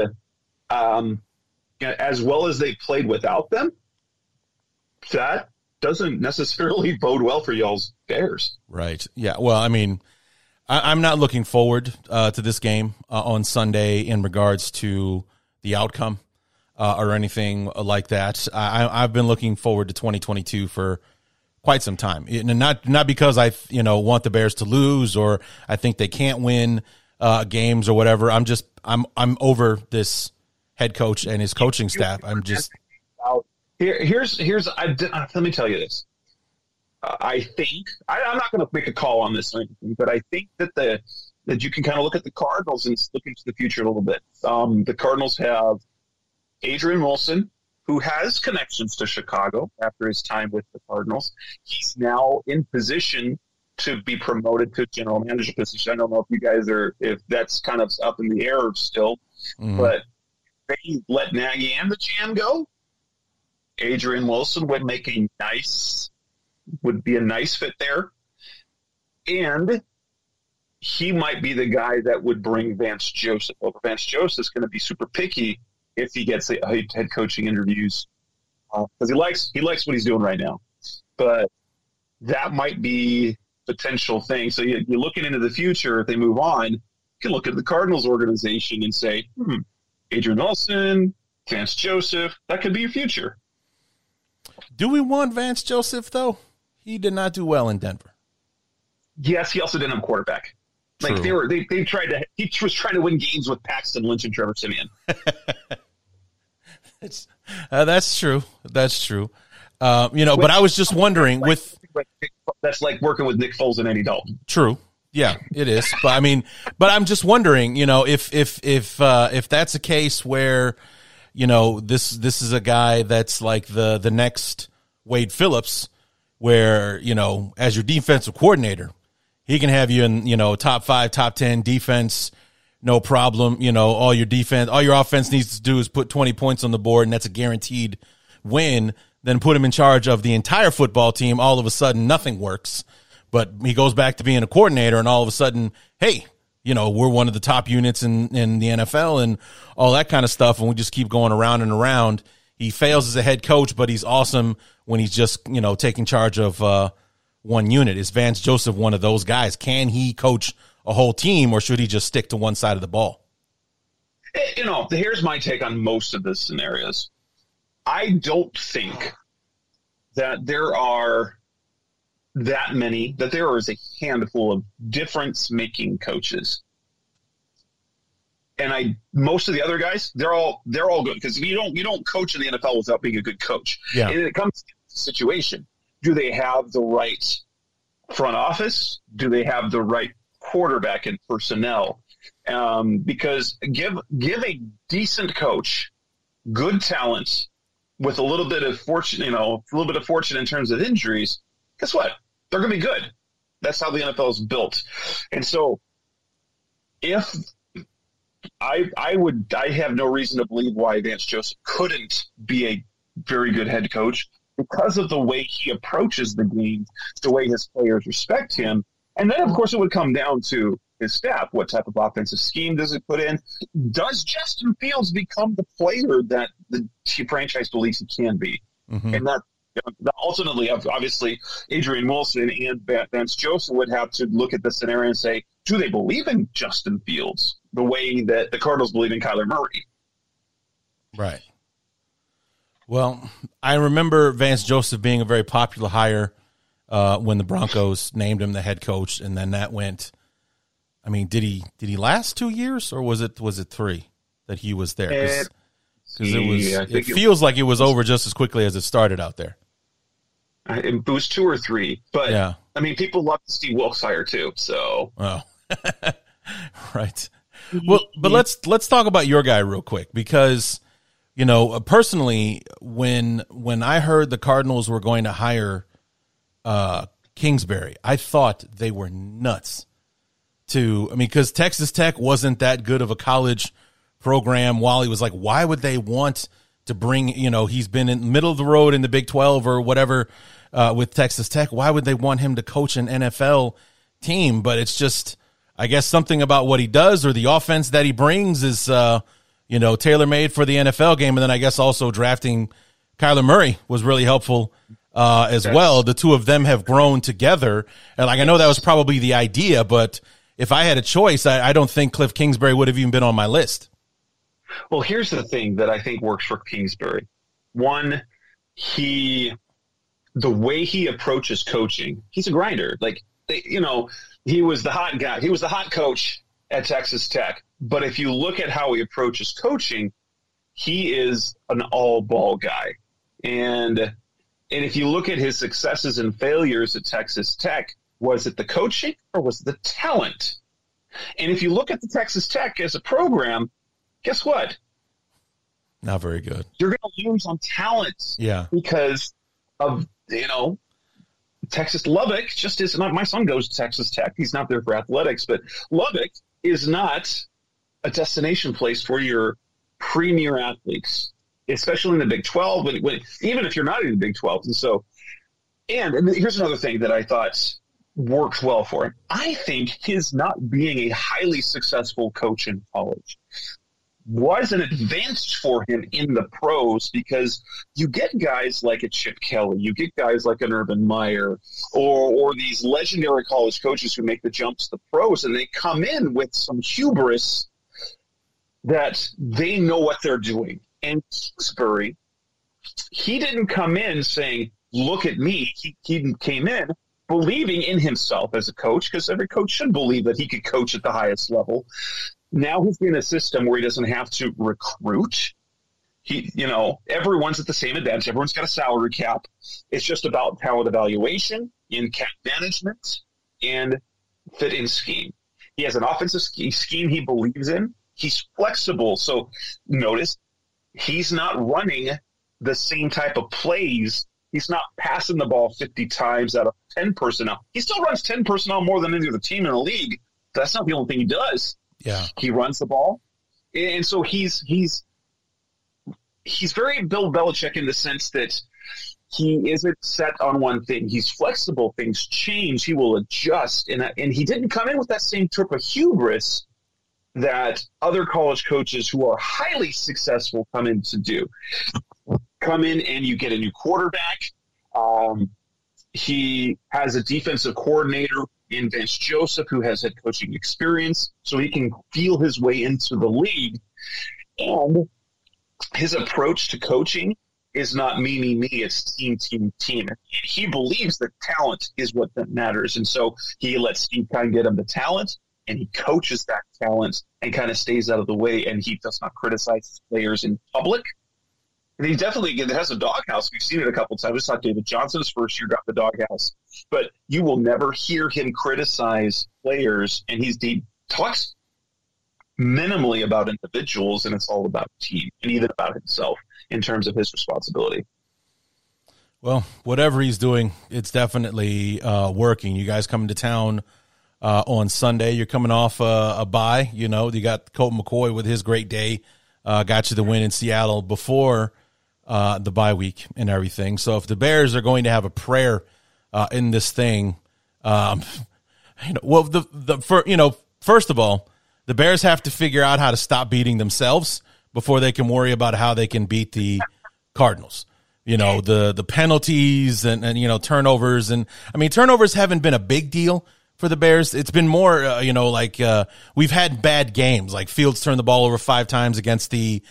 as well as they played without them, that doesn't necessarily bode well for y'all's Bears. Right. Yeah. Well, I mean, I'm not looking forward to this game on Sunday in regards to the outcome or anything like that. I've been looking forward to 2022 for quite some time, and not because I want the Bears to lose or I think they can't win games or whatever. I'm over this head coach and his coaching staff. I'm just here's let me tell you this. I think I'm not going to make a call on this or anything, but I think that you can kind of look at the Cardinals and look into the future a little bit. The Cardinals have Adrian Wilson, who has connections to Chicago after his time with the Cardinals. He's now in position to be promoted to general manager position. I don't know if that's kind of up in the air still, but they let Nagy and the Jam go. Adrian Wilson would be a nice fit there. And he might be the guy that would bring Vance Joseph over. Vance Joseph's going to be super picky if he gets head coaching interviews because he likes what he's doing right now. But that might be potential thing. So you're looking into the future. If they move on, you can look at the Cardinals organization and say, Adrian Wilson, Vance Joseph, that could be your future. Do we want Vance Joseph, though? He did not do well in Denver. Yes, he also didn't have a quarterback. Like True. he was trying to win games with Paxton Lynch and Trevor Siemian. That's true. That's true. But I was just wondering that's like working with Nick Foles and Andy Dalton. True. Yeah, it is. But I'm just wondering, if that's a case where, this is a guy that's like the next Wade Phillips, where, as your defensive coordinator, he can have you in, top 5, top 10 defense, no problem. All your offense needs to do is put 20 points on the board, and that's a guaranteed win. Then put him in charge of the entire football team. All of a sudden, nothing works. But he goes back to being a coordinator, and all of a sudden, hey, we're one of the top units in the NFL and all that kind of stuff, and we just keep going around and around. He fails as a head coach, but he's awesome when he's just, taking charge of one unit. Is Vance Joseph one of those guys? Can he coach a whole team, or should he just stick to one side of the ball? Here's my take on most of the scenarios. I don't think that there are that there is a handful of difference-making coaches. And most of the other guys, they're all good, because you don't coach in the NFL without being a good coach. Yeah. And it comes to the situation. Do they have the right front office? Do they have the right quarterback and personnel? Because give a decent coach good talent with a little bit of fortune, in terms of injuries, guess what? They're going to be good. That's how the NFL is built. And so if I have no reason to believe why Vance Joseph couldn't be a very good head coach, because of the way he approaches the game, the way his players respect him. And then, of course, it would come down to his staff. What type of offensive scheme does it put in? Does Justin Fields become the player that the franchise believes he can be? Mm-hmm. And that ultimately, obviously, Adrian Wilson and Vance Joseph would have to look at the scenario and say, do they believe in Justin Fields the way that the Cardinals believe in Kyler Murray? Right. Well, I remember Vance Joseph being a very popular hire when the Broncos named him the head coach, and then that went. I mean, did he last 2 years, or was it 3 that he was there? Because it feels like it was over just as quickly as it started out there. It was 2 or 3, but yeah. I mean, people love Steve Wilkes hire too. So, right. Well, but let's talk about your guy real quick, because personally, when I heard the Cardinals were going to hire Kingsbury, I thought they were nuts. Because Texas Tech wasn't that good of a college program. Wally was like, why would they want to bring, he's been in the middle of the road in the Big 12 or whatever with Texas Tech. Why would they want him to coach an NFL team? But it's just, I guess, something about what he does or the offense that he brings is, tailor-made for the NFL game. And then I guess also drafting Kyler Murray was really helpful as well. The two of them have grown together. And I know that was probably the idea, but if I had a choice, I don't think Cliff Kingsbury would have even been on my list. Well, here's the thing that I think works for Kingsbury. One, the way he approaches coaching, he's a grinder. Like, he was the hot guy. He was the hot coach at Texas Tech. But if you look at how he approaches coaching, he is an all-ball guy. And if you look at his successes and failures at Texas Tech, was it the coaching or was it the talent? And if you look at the Texas Tech as a program, guess what? Not very good. You're going to lose on talent. Yeah. Because of, Texas Lubbock just is not. My son goes to Texas Tech. He's not there for athletics, but Lubbock is not a destination place for your premier athletes, especially in the Big 12, even if you're not in the Big 12. And so, and here's another thing that I thought worked well for him. I think his not being a highly successful coach in college was an advantage for him in the pros, because you get guys like a Chip Kelly, you get guys like an Urban Meyer, or these legendary college coaches who make the jump to the pros, and they come in with some hubris that they know what they're doing. And Kingsbury, he didn't come in saying, look at me. He came in believing in himself as a coach, because every coach should believe that he could coach at the highest level. Now he's in a system where he doesn't have to recruit. Everyone's at the same advantage. Everyone's got a salary cap. It's just about talent evaluation, in-cap management, and fit-in scheme. He has an offensive scheme he believes in. He's flexible. So notice he's not running the same type of plays. He's not passing the ball 50 times out of 10 personnel. He still runs 10 personnel more than any other team in the league. That's not the only thing he does. Yeah, he runs the ball, and so he's very Bill Belichick in the sense that he isn't set on one thing. He's flexible. Things change. He will adjust, and he didn't come in with that same type of hubris that other college coaches who are highly successful come in to do. Come in and you get a new quarterback. He has a defensive coordinator in Vance Joseph, who has head coaching experience, so he can feel his way into the league. And his approach to coaching is not me, it's team. He believes that talent is what that matters. And so he lets Steve Keim get him the talent, and he coaches that talent and kind of stays out of the way, and he does not criticize his players in public. And he definitely has a doghouse. We've seen it a couple of times. We saw David Johnson's first year got the doghouse. But you will never hear him criticize players, and he talks minimally about individuals, and it's all about team and even about himself in terms of his responsibility. Well, whatever he's doing, it's definitely working. You guys coming to town on Sunday. You're coming off a bye. You got Colt McCoy with his great day. Got you the win in Seattle before the bye week and everything. So if the Bears are going to have a prayer in this thing, first of all, the Bears have to figure out how to stop beating themselves before they can worry about how they can beat the Cardinals. The penalties and turnovers. And I mean, turnovers haven't been a big deal for the Bears. It's been more, we've had bad games, like Fields turned the ball over 5 times against the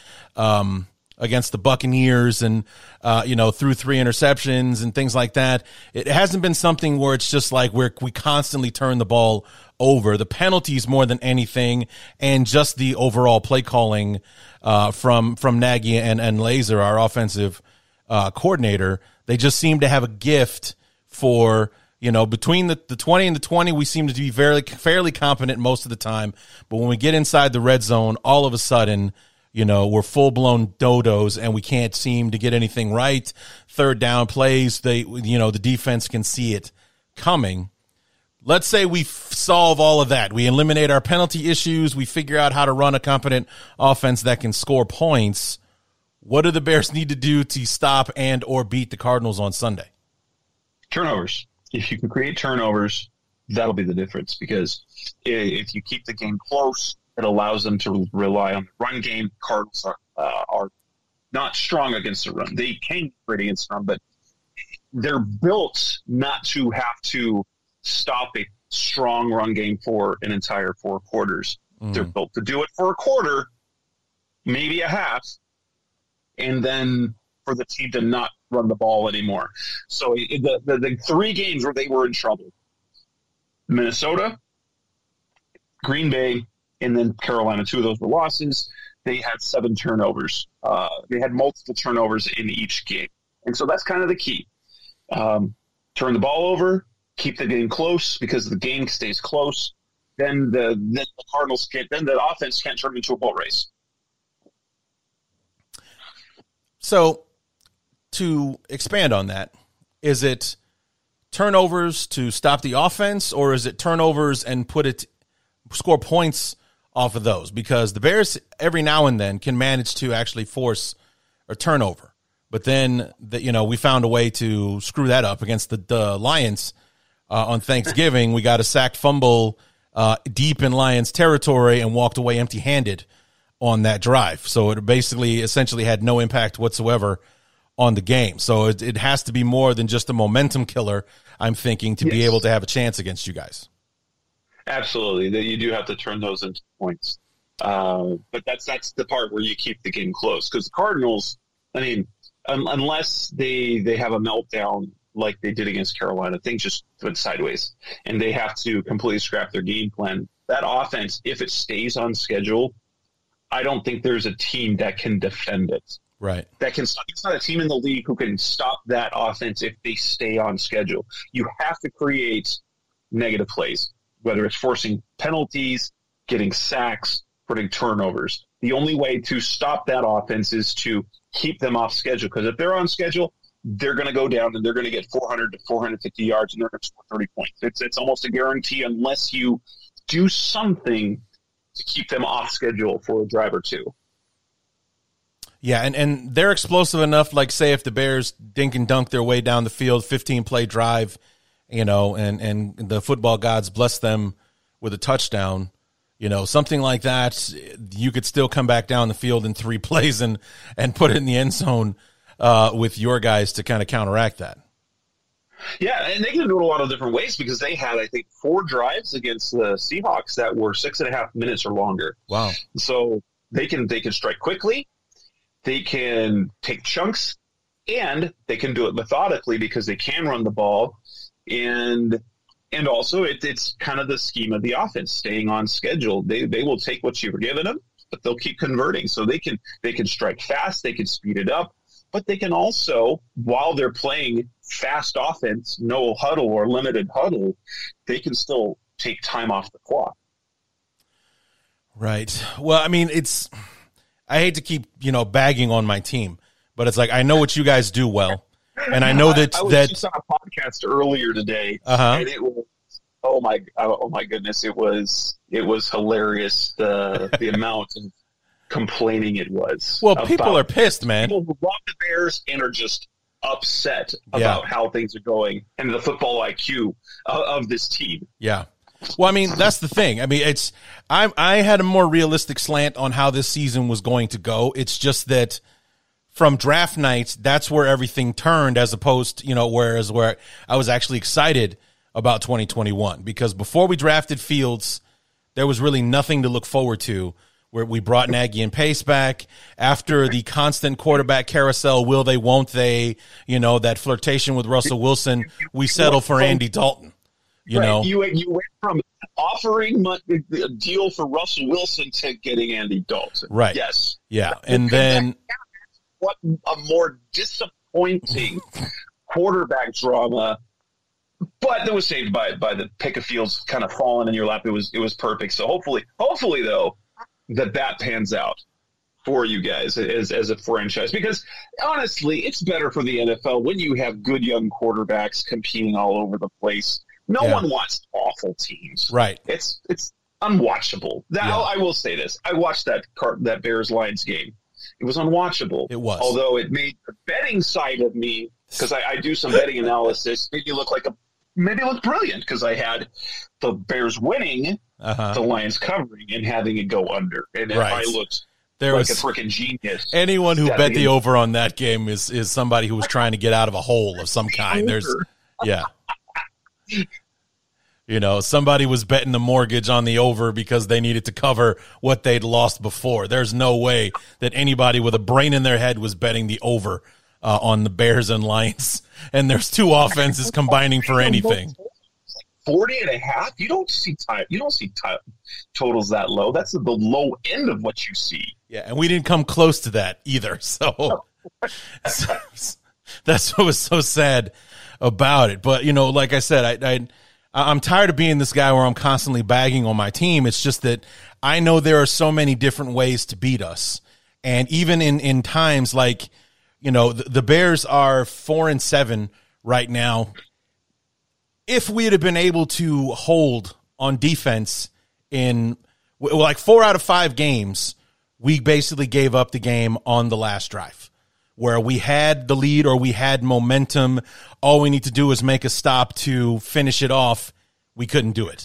Buccaneers and, threw 3 interceptions and things like that. It hasn't been something where it's just like we constantly turn the ball over. The penalties more than anything, and just the overall play calling from Nagy and Laser, our offensive coordinator. They just seem to have a gift for, between the 20 and the 20, we seem to be fairly competent most of the time. But when we get inside the red zone, all of a sudden, we're full-blown dodos and we can't seem to get anything right. Third down plays, the defense can see it coming. Let's say we solve all of that. We eliminate our penalty issues. We figure out how to run a competent offense that can score points. What do the Bears need to do to stop and or beat the Cardinals on Sunday? Turnovers. If you can create turnovers, that'll be the difference, because if you keep the game close, it allows them to rely on the run game. Cardinals are not strong against the run. They can be pretty against the run, but they're built not to have to stop a strong run game for an entire 4 quarters. They're built to do it for a quarter, maybe a half, and then for the team to not run the ball anymore. So the 3 games where they were in trouble: Minnesota, Green Bay, and then Carolina. 2 of those were losses. They had 7 turnovers. They had multiple turnovers in each game. And so that's kind of the key. Turn the ball over, keep the game close, because the game stays close. Then the Cardinals then the offense can't turn into a boat race. So to expand on that, is it turnovers to stop the offense, or is it turnovers and score points off of those? Because the Bears every now and then can manage to actually force a turnover, but then we found a way to screw that up against the Lions on Thanksgiving. We got a sacked fumble deep in Lions territory and walked away empty-handed on that drive. So it basically essentially had no impact whatsoever on the game. So it has to be more than just a momentum killer, I'm thinking, to be able to have a chance against you guys. Absolutely. That you do have to turn those into points. But that's the part where you keep the game close. Because the Cardinals, I mean, unless they have a meltdown like they did against Carolina, things just went sideways. And they have to completely scrap their game plan. That offense, if it stays on schedule, I don't think there's a team that can defend it. Right. It's not a team in the league who can stop that offense if they stay on schedule. You have to create negative plays, whether it's forcing penalties, getting sacks, putting turnovers. The only way to stop that offense is to keep them off schedule, because if they're on schedule, they're going to go down and they're going to get 400 to 450 yards and they're going to score 30 points. It's almost a guarantee unless you do something to keep them off schedule for a drive or two. Yeah, and they're explosive enough, like, say, if the Bears dink and dunk their way down the field, 15-play drive, you know, and the football gods bless them with a touchdown, you know, something like that, you could still come back down the field in 3 plays and put it in the end zone with your guys to kind of counteract that. Yeah, and they can do it a lot of different ways, because they had, I think, 4 drives against the Seahawks that were 6.5 minutes or longer. Wow. So they can strike quickly. They can take chunks, and they can do it methodically because they can run the ball. And also it's kind of the scheme of the offense, staying on schedule. They will take what you've given them, but they'll keep converting. So they can strike fast, they can speed it up, but they can also, while they're playing fast offense, no huddle or limited huddle, they can still take time off the clock. Right. Well, I mean, I hate to keep, bagging on my team, but it's like, I know what you guys do well. And I know that I was just on a podcast earlier today, and it was, oh my goodness, it was hilarious, the amount of complaining it was. Well, people are pissed, man. People who love the Bears and are just upset about how things are going and the football IQ of this team. Yeah. Well, I mean, that's the thing. I mean, I had a more realistic slant on how this season was going to go. It's just that from draft night, that's where everything turned, as opposed to, where I was actually excited about 2021, because before we drafted Fields, there was really nothing to look forward to. Where we brought Nagy and Pace back after the constant quarterback carousel, will they, won't they, that flirtation with Russell Wilson, we settle for Andy Dalton. You went from offering a deal for Russell Wilson to getting Andy Dalton. Right. Yes. Yeah. And then what a more disappointing quarterback drama. But that was saved by the pick of Fields kind of falling in your lap. It was perfect. So hopefully though, that pans out for you guys as a franchise, because honestly, it's better for the NFL when you have good young quarterbacks competing all over the place. No one wants awful teams. Right. It's unwatchable. I will say this. I watched that Bears-Lions game. It was unwatchable. It was. Although it made the betting side of me, because I do some betting analysis, made me look brilliant, because I had the Bears winning, the Lions covering, and having it go under. And I looked like a freaking genius. Anyone who bet the over on that game is somebody who was trying to get out of a hole of some kind. Somebody was betting the mortgage on the over because they needed to cover what they'd lost before. There's no way that anybody with a brain in their head was betting the over on the Bears and Lions. And there's 2 offenses combining for anything. 40.5. You don't see totals that low. That's the low end of what you see. Yeah, and we didn't come close to that either. So that's what was so sad about it. But like I said, I'm tired of being this guy where I'm constantly bagging on my team. It's just that I know there are so many different ways to beat us, and even in times like the Bears are 4-7 right now. If we had been able to hold on defense in 4 out of 5 games, we basically gave up the game on the last drive, where we had the lead or we had momentum. All we need to do is make a stop to finish it off. We couldn't do it.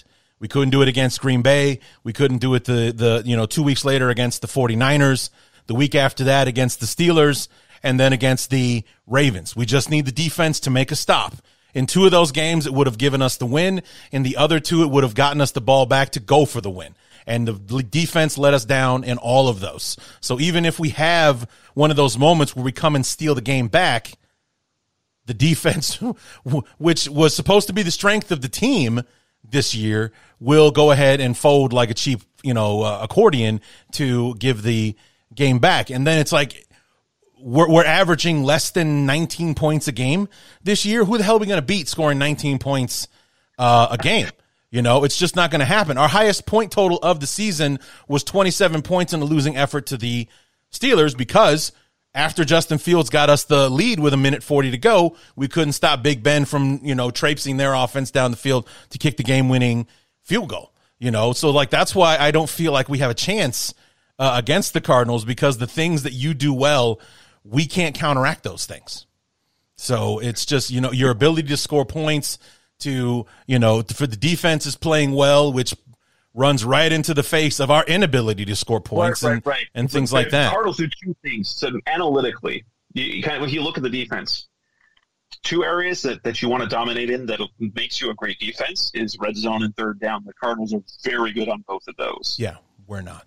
We couldn't do it against Green Bay. We couldn't do it the 2 weeks later against the 49ers, the week after that against the Steelers, and then against the Ravens. We just need the defense to make a stop. In 2 of those games, it would have given us the win. In the other 2, it would have gotten us the ball back to go for the win. And the defense let us down in all of those. So even if we have one of those moments where we come and steal the game back, the defense, which was supposed to be the strength of the team this year, will go ahead and fold like a cheap, accordion to give the game back. And then it's like, we're averaging less than 19 points a game this year. Who the hell are we going to beat scoring 19 points a game? It's just not going to happen. Our highest point total of the season was 27 points in a losing effort to the Steelers because after Justin Fields got us the lead with 1:40 to go, we couldn't stop Big Ben from, traipsing their offense down the field to kick the game-winning field goal. So like that's why I don't feel like we have a chance against the Cardinals, because the things that you do well, we can't counteract those things. So it's just, your ability to score points, to, for the defense is playing well, which runs right into the face of our inability to score points and things like that. Cardinals do 2 things. So analytically, when you look at the defense, 2 areas that you want to dominate in that makes you a great defense is red zone and third down. The Cardinals are very good on both of those. Yeah, we're not.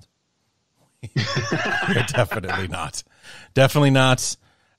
We're definitely not. Definitely not.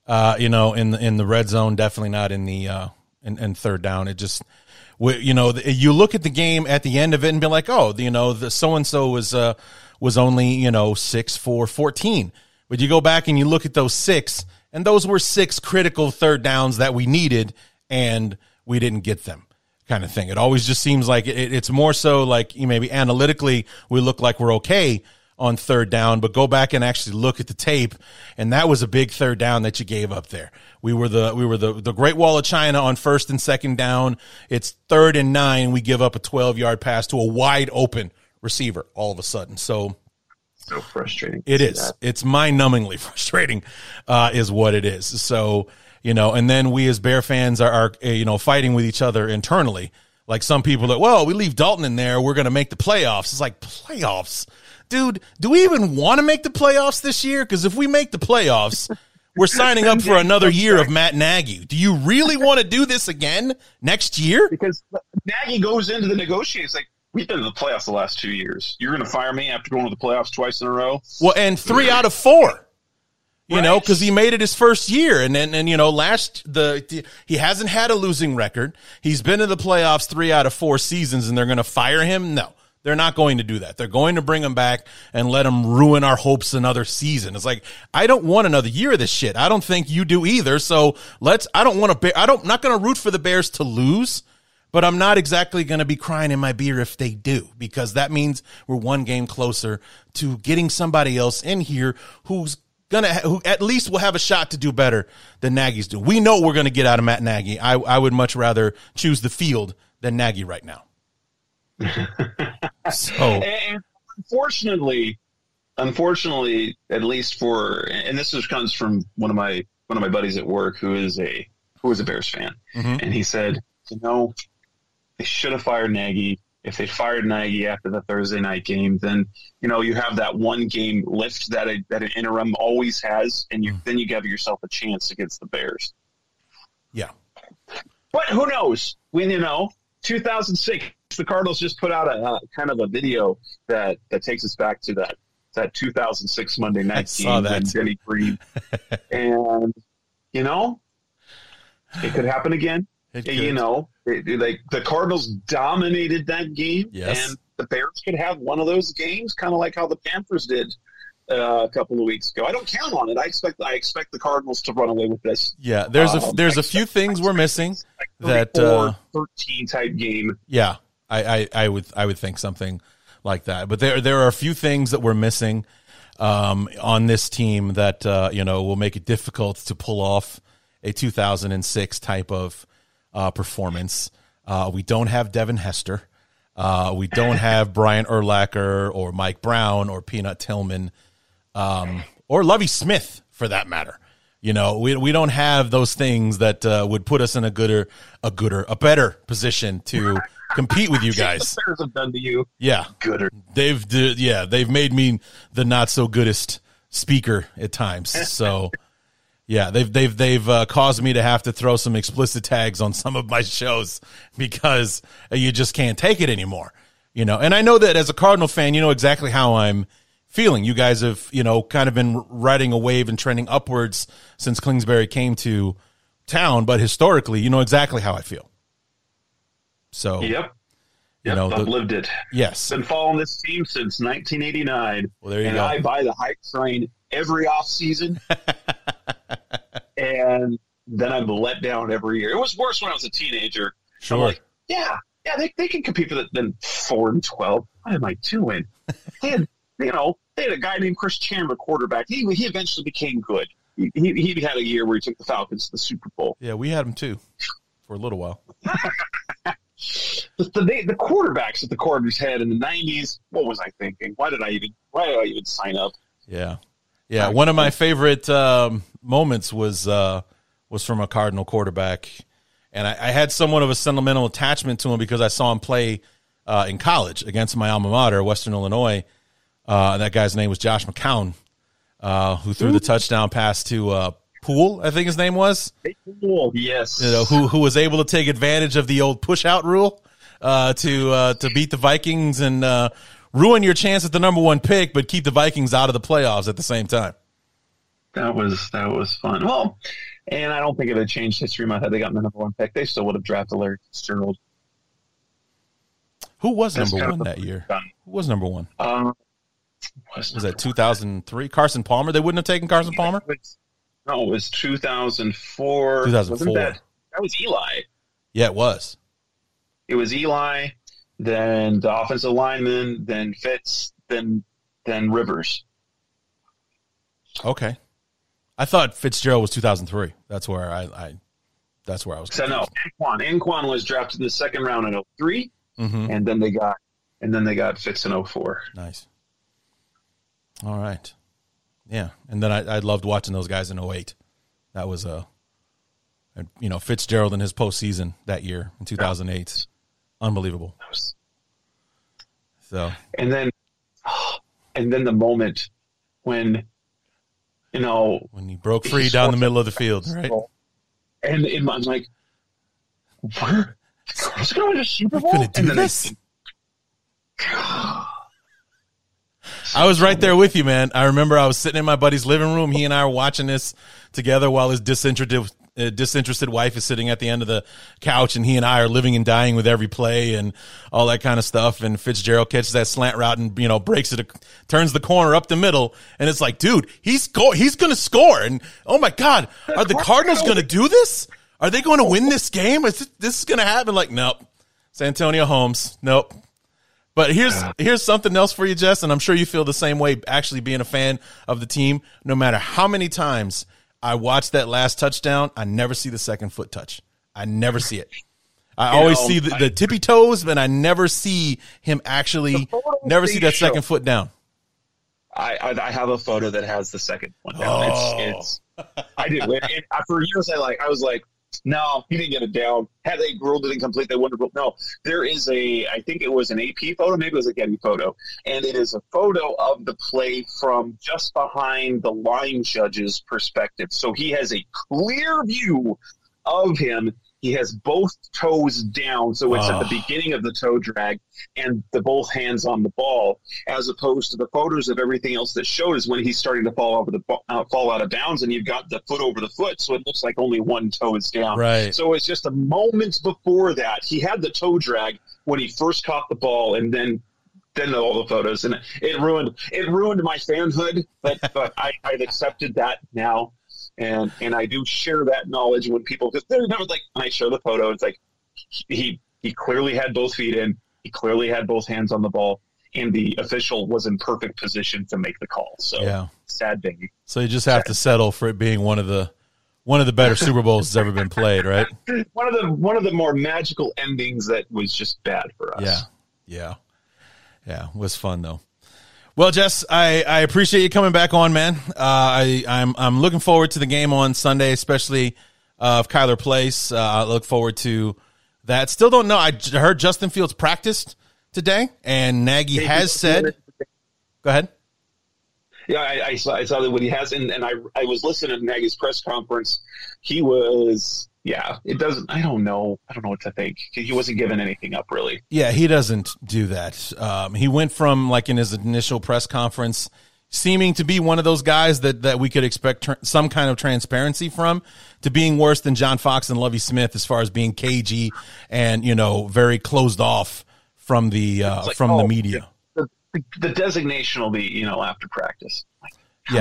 In the red zone. Definitely not in the in third down. It just, you look at the game at the end of it and be like, oh, the so and so was only 6 for 14. But you go back and you look at those 6, and those were 6 critical third downs that we needed, and we didn't get them, kind of thing. It always just seems like it's more so like maybe analytically we look like we're okay on third down, but go back and actually look at the tape, and that was a big third down that you gave up there. We were the Great Wall of China on first and second down. It's 3rd and 9. We give up a 12-yard pass to a wide open receiver all of a sudden. So frustrating. It is. That. It's mind-numbingly frustrating, is what it is. So, and then we as Bear fans are fighting with each other internally. Like some people are, well, we leave Dalton in there, we're going to make the playoffs. It's like, playoffs? Dude, do we even want to make the playoffs this year? Because if we make the playoffs, we're signing up for another year of Matt Nagy. Do you really want to do this again next year? Because Nagy goes into the negotiations like, we've been in the playoffs the last 2 years. You're going to fire me after going to the playoffs twice in a row? Well, and 3 out of 4. Because he made it his first year, and he hasn't had a losing record. He's been in the playoffs 3 out of 4 seasons, and they're going to fire him? No. They're not going to do that. They're going to bring him back and let him ruin our hopes another season. It's like, I don't want another year of this shit. I don't think you do either. So I'm not going to root for the Bears to lose, but I'm not exactly going to be crying in my beer if they do, because that means we're 1 game closer to getting somebody else in here who at least will have a shot to do better than Nagy's do. We know we're going to get out of Matt Nagy. I would much rather choose the field than Nagy right now. And unfortunately, at least and this comes from one of my buddies at work who is a Bears fan, and he said, they should have fired Nagy. If they fired Nagy after the Thursday night game, then you have that 1 game lift that an interim always has, and then you give yourself a chance against the Bears. Yeah, but who knows? 2006. The Cardinals just put out a kind of a video that takes us back to that 2006 Monday night game with Denny Green, and it could happen again. The Cardinals dominated that game, and the Bears could have one of those games, kind of like how the Panthers did a couple of weeks ago. I don't count on it. I expect the Cardinals to run away with this. Yeah, there's a few things we're missing. Like 13 type game. Yeah. I would think something like that, but there are a few things that we're missing on this team that will make it difficult to pull off a 2006 type of performance. We don't have Devin Hester, we don't have Brian Urlacher or Mike Brown or Peanut Tillman, or Lovie Smith for that matter. We don't have those things that would put us in a better position to compete with you guys. The Bears have done to you. Yeah. Gooder. They've made me the not so goodest speaker at times. So yeah, they've caused me to have to throw some explicit tags on some of my shows because you just can't take it anymore. And I know that as a Cardinal fan, you know exactly how I'm feeling. You guys have, kind of been riding a wave and trending upwards since Kingsbury came to town, but historically, you know exactly how I feel. So, Yep, I've lived it. Yes. Been following this team since 1989. Well, there you go. I buy the hype train every offseason. And then I'm let down every year. It was worse when I was a teenager. Sure. I'm like, they can compete for then 4-12. What am I doing? They had a guy named Chris Chandler, quarterback. He eventually became good. He had a year where he took the Falcons to the Super Bowl. Yeah, we had him too for a little while. The quarterbacks that the Cardinals had in the 90s, what was I thinking? Why did I even sign up? Yeah. One of my favorite moments was from a Cardinal quarterback, and I had somewhat of a sentimental attachment to him because I saw him play in college against my alma mater, Western Illinois. That guy's name was Josh McCown, who threw the touchdown pass to Poole, I think his name was. Poole, yes. Who was able to take advantage of the old push-out rule to beat the Vikings and ruin your chance at the number one pick, but keep the Vikings out of the playoffs at the same time. That was fun. Well, and I don't think if it changed history in my head, they got the number one pick. They still would have drafted Larry Fitzgerald. Who was number one that year? Who was number one? Was that 2003? Carson Palmer? They wouldn't have taken Carson Palmer? No, it was 2004. 2004. That was Eli. Yeah, it was. It was Eli, then the offensive lineman, then Fitz, then Rivers. Okay. I thought Fitzgerald was 2003. That's where I was confused. So no, Anquan was drafted in the second round in 2003, and then they got Fitz in 2004. Nice. All right. Yeah, and then I loved watching those guys in 2008. That was Fitzgerald in his postseason that year in 2008. Unbelievable. So and then the moment when he broke free down the middle of the field, right? And I'm like, where? Who's going to win a Super Bowl? Gonna do this? I was right there with you, man. I remember I was sitting in my buddy's living room. He and I were watching this together while his disinterested wife is sitting at the end of the couch, and he and I are living and dying with every play and all that kind of stuff. And Fitzgerald catches that slant route and, breaks it, turns the corner up the middle. And it's like, dude, he's going to score. And, oh, my God, are the Cardinals going to do this? Are they going to win this game? Is this going to happen? Like, nope. It's Antonio Holmes. Nope. But here's something else for you, Jess, and I'm sure you feel the same way actually being a fan of the team. No matter how many times I watch that last touchdown, I never see the second foot touch. I never see it. I always see the tippy toes, but I never see him actually, never see that second foot down. I have a photo that has the second one down. I do. For years, I was like, no, he didn't get it down. Had they ruled it incomplete, they wouldn't have ruled. No, there is I think it was an AP photo, maybe it was a Getty photo, and it is a photo of the play from just behind the line judge's perspective. So he has a clear view of him. He has both toes down, so it's at the beginning of the toe drag and the both hands on the ball, as opposed to the photos of everything else that showed is when he's starting to fall out of bounds, and you've got the foot over the foot, so it looks like only one toe is down. Right. So it's just a moment before that. He had the toe drag when he first caught the ball, and then all the photos, and it ruined my fanhood, but I've accepted that now. And I do share that knowledge when people, because they're never like, when I show the photo, it's like he clearly had both feet in, he clearly had both hands on the ball, and the official was in perfect position to make the call. So yeah. Sad thing. So you just have to settle for it being one of the better Super Bowls that's ever been played, right? One of the more magical endings that was just bad for us. Yeah. It was fun though. Well, Jess, I appreciate you coming back on, man. I'm looking forward to the game on Sunday, especially if Kyler plays. I look forward to that. Still don't know. I heard Justin Fields practiced today, and Nagy has said. Go ahead. Yeah, I saw that what he has, and I was listening to Nagy's press conference. He was, it doesn't. I don't know what to think. He wasn't giving anything up, really. Yeah, he doesn't do that. He went from, like, in his initial press conference, seeming to be one of those guys that we could expect some kind of transparency from, to being worse than John Fox and Lovie Smith as far as being cagey and, very closed off from the the media. The designation will be, after practice. Like,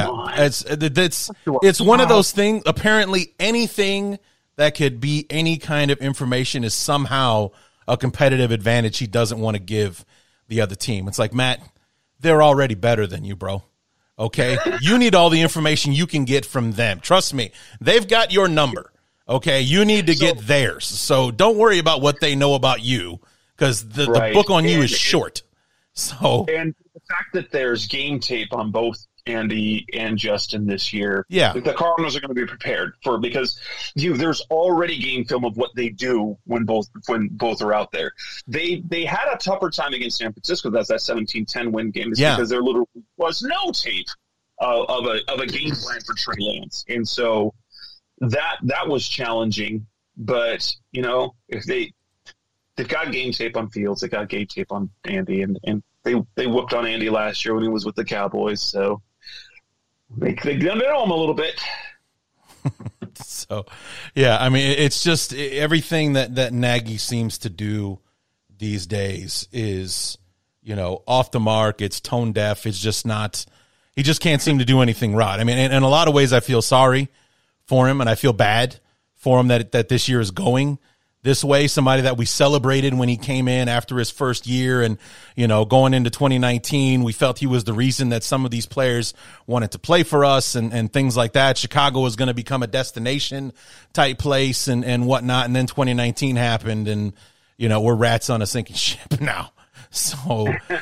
it's one of those things. Apparently, anything that could be any kind of information is somehow a competitive advantage he doesn't want to give the other team. It's like, Matt, they're already better than you, bro. Okay? You need all the information you can get from them. Trust me. They've got your number. Okay? You need to get theirs. So don't worry about what they know about you, because the book on you is short. And the fact that there's game tape on both Andy and Justin this year, the Cardinals are going to be prepared for, because there's already game film of what they do when both are out there. They had a tougher time against San Francisco. That's that 17-10 win game, because there literally was no tape of a game plan for Trey Lance, and so that was challenging. But if they've got game tape on Fields, they got game tape on Andy, and they whooped on Andy last year when he was with the Cowboys, so they know him a little bit. So, I mean, it's just everything that Nagy seems to do these days is, off the mark. It's tone deaf. It's just not – he just can't seem to do anything right. I mean, in a lot of ways I feel sorry for him, and I feel bad for him that this year is going this way. Somebody that we celebrated when he came in after his first year, and going into 2019, we felt he was the reason that some of these players wanted to play for us and things like that. Chicago was going to become a destination type place and whatnot. And then 2019 happened, and we're rats on a sinking ship now. So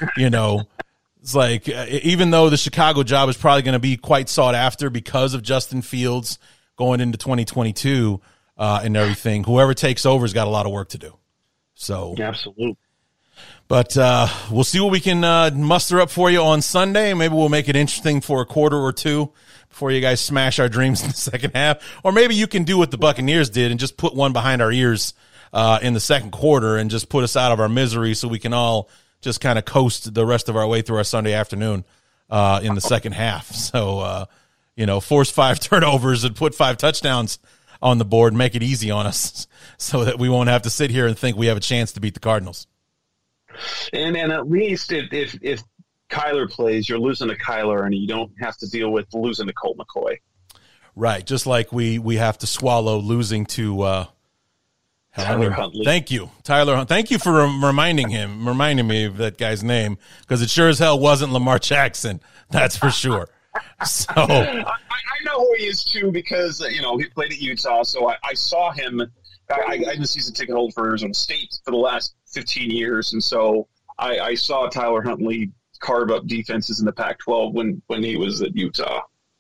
it's like, even though the Chicago job is probably going to be quite sought after because of Justin Fields going into 2022. And everything, whoever takes over has got a lot of work to do. So absolutely. But we'll see what we can muster up for you on Sunday. Maybe we'll make it interesting for a quarter or two before you guys smash our dreams in the second half. Or maybe you can do what the Buccaneers did and just put one behind our ears in the second quarter and just put us out of our misery, so we can all just kind of coast the rest of our way through our Sunday afternoon in the second half. So, force 5 turnovers and put 5 touchdowns on the board, make it easy on us so that we won't have to sit here and think we have a chance to beat the Cardinals. And at least if Kyler plays, you're losing to Kyler, and you don't have to deal with losing to Colt McCoy. Right, just like we have to swallow losing to Tyler Huntley. Thank you, Tyler. Thank you for reminding me of that guy's name, because it sure as hell wasn't Lamar Jackson. That's for sure. So I know who he is too, because he played at Utah, so I saw him. I'm a season ticket holder for Arizona State for the last 15 years, and so I saw Tyler Huntley carve up defenses in the Pac-12 when he was at Utah.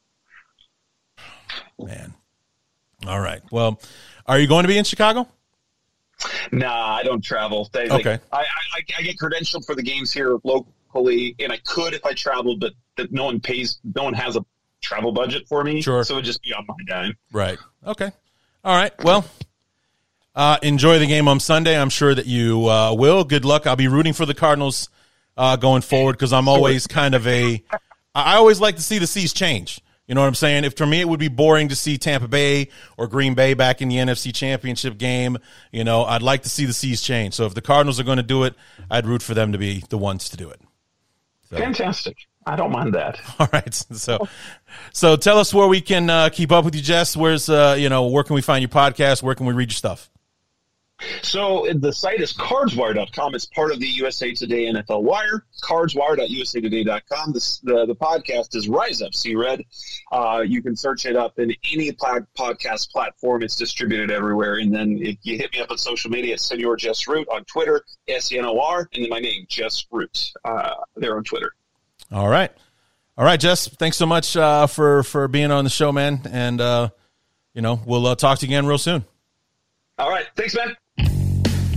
Man, all right. Well, are you going to be in Chicago? Nah, I don't travel. Okay. I get credentialed for the games here locally, and I could if I traveled, but that no one has a travel budget for me. Sure. So it would just be on my dime. Right. Okay. All right. Well, enjoy the game on Sunday. I'm sure that you will. Good luck. I'll be rooting for the Cardinals going forward, because I'm always I always like to see the seas change. You know what I'm saying? If for me, it would be boring to see Tampa Bay or Green Bay back in the NFC Championship game. I'd like to see the seas change. So if the Cardinals are going to do it, I'd root for them to be the ones to do it. So. Fantastic. I don't mind that. All right. So tell us where we can keep up with you, Jess. Where's, where can we find your podcast? Where can we read your stuff? So the site is cardswire.com. It's part of the USA Today NFL Wire. Cardswire.usatoday.com. The podcast is Rise Up Sea Red. You can search it up in any podcast platform. It's distributed everywhere. And then if you hit me up on social media, it's Senor Jess Root on Twitter, SENOR, and then my name, Jess Root, there on Twitter. All right, Jess. Thanks so much for being on the show, man. And we'll talk to you again real soon. All right, thanks, man.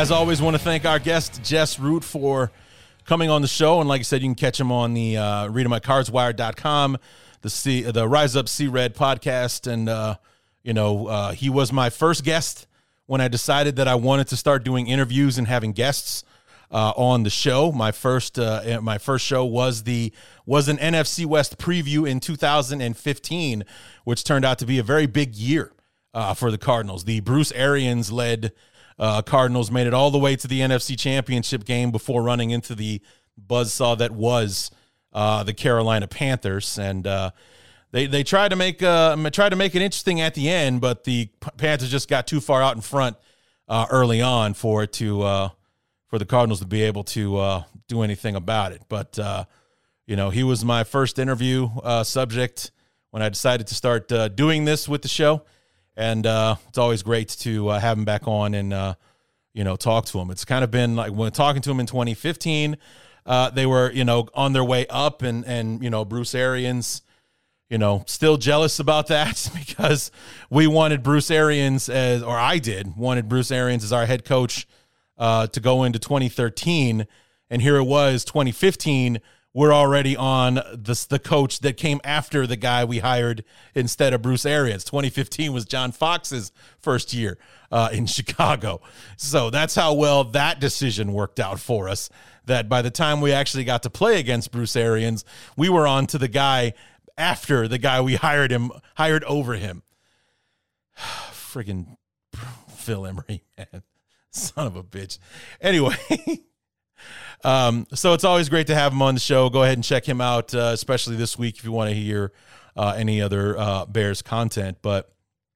As always, want to thank our guest, Jess Root, for coming on the show. And like I said, you can catch him on the readingmycardswire.com, the Rise Up C-Red podcast. And, he was my first guest when I decided that I wanted to start doing interviews and having guests on the show. My first show was an NFC West preview in 2015, which turned out to be a very big year for the Cardinals. The Bruce Arians-led Cardinals made it all the way to the NFC Championship game before running into the buzzsaw that was the Carolina Panthers, and they tried to make it interesting at the end, but the Panthers just got too far out in front early on for the Cardinals to be able to do anything about it. But he was my first interview subject when I decided to start doing this with the show. And it's always great to have him back on and, talk to him. It's kind of been like when talking to him in 2015, they were, on their way up and Bruce Arians, still jealous about that because we wanted Bruce Arians wanted Bruce Arians as our head coach to go into 2013. And here it was 2015. We're already on the coach that came after the guy we hired instead of Bruce Arians. 2015 was John Fox's first year in Chicago. So that's how well that decision worked out for us, that by the time we actually got to play against Bruce Arians, we were on to the guy after the guy we hired over him. Friggin' Phil Emery, man. Son of a bitch. Anyway, so it's always great to have him on the show. Go ahead and check him out, especially this week if you want to hear any other Bears content. But,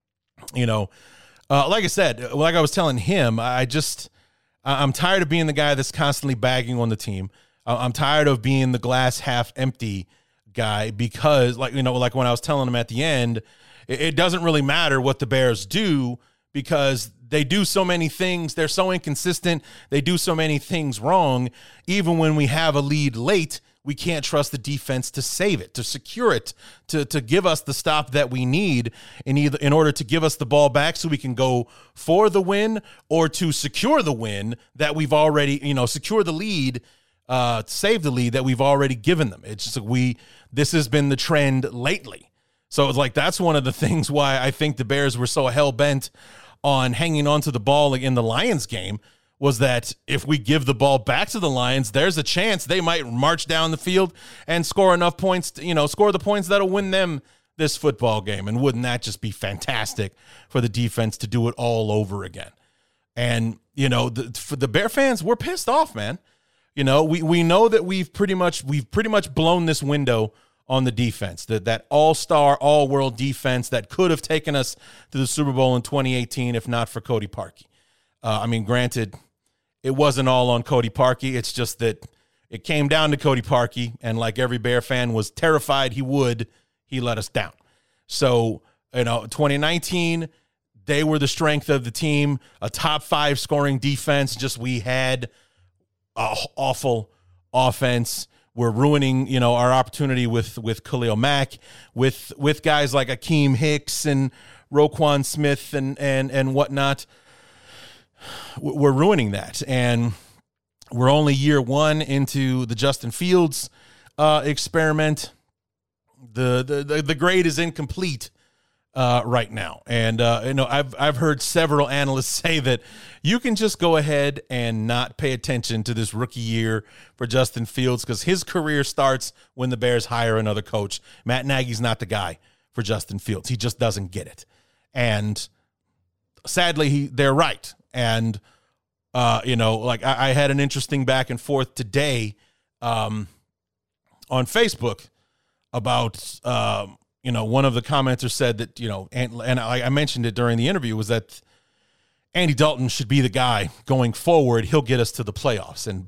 like I said, like I was telling him, I'm tired of being the guy that's constantly bagging on the team. I'm tired of being the glass half empty guy because, like when I was telling him at the end, it doesn't really matter what the Bears do because they do so many things. They're so inconsistent. They do so many things wrong. Even when we have a lead late, we can't trust the defense to save it, to secure it, to give us the stop that we need in order to give us the ball back so we can go for the win or to secure the win that we've already, secure the lead, save the lead that we've already given them. It's just this has been the trend lately. So it's like that's one of the things why I think the Bears were so hell-bent on hanging on to the ball in the Lions game was that if we give the ball back to the Lions, there's a chance they might march down the field and score enough points, score the points that'll win them this football game. And wouldn't that just be fantastic for the defense to do it all over again? And, for the Bear fans, we're pissed off, man. We know that we've pretty much blown this window on the defense, that all-star, all-world defense that could have taken us to the Super Bowl in 2018 if not for Cody Parkey. Granted, it wasn't all on Cody Parkey. It's just that it came down to Cody Parkey, and like every Bear fan was terrified he let us down. So, 2019, they were the strength of the team, a top 5 scoring defense. Just we had an awful offense. We're ruining, our opportunity with Khalil Mack, with guys like Akeem Hicks and Roquan Smith and whatnot. We're ruining that, and we're only year 1 into the Justin Fields experiment. The grade is incomplete right now, and I've heard several analysts say that you can just go ahead and not pay attention to this rookie year for Justin Fields because his career starts when the Bears hire another coach. Matt Nagy's not the guy for Justin Fields. He just doesn't get it, and sadly, they're right. And I had an interesting back and forth today on Facebook about one of the commenters said that, and I mentioned it during the interview, was that Andy Dalton should be the guy going forward. He'll get us to the playoffs. And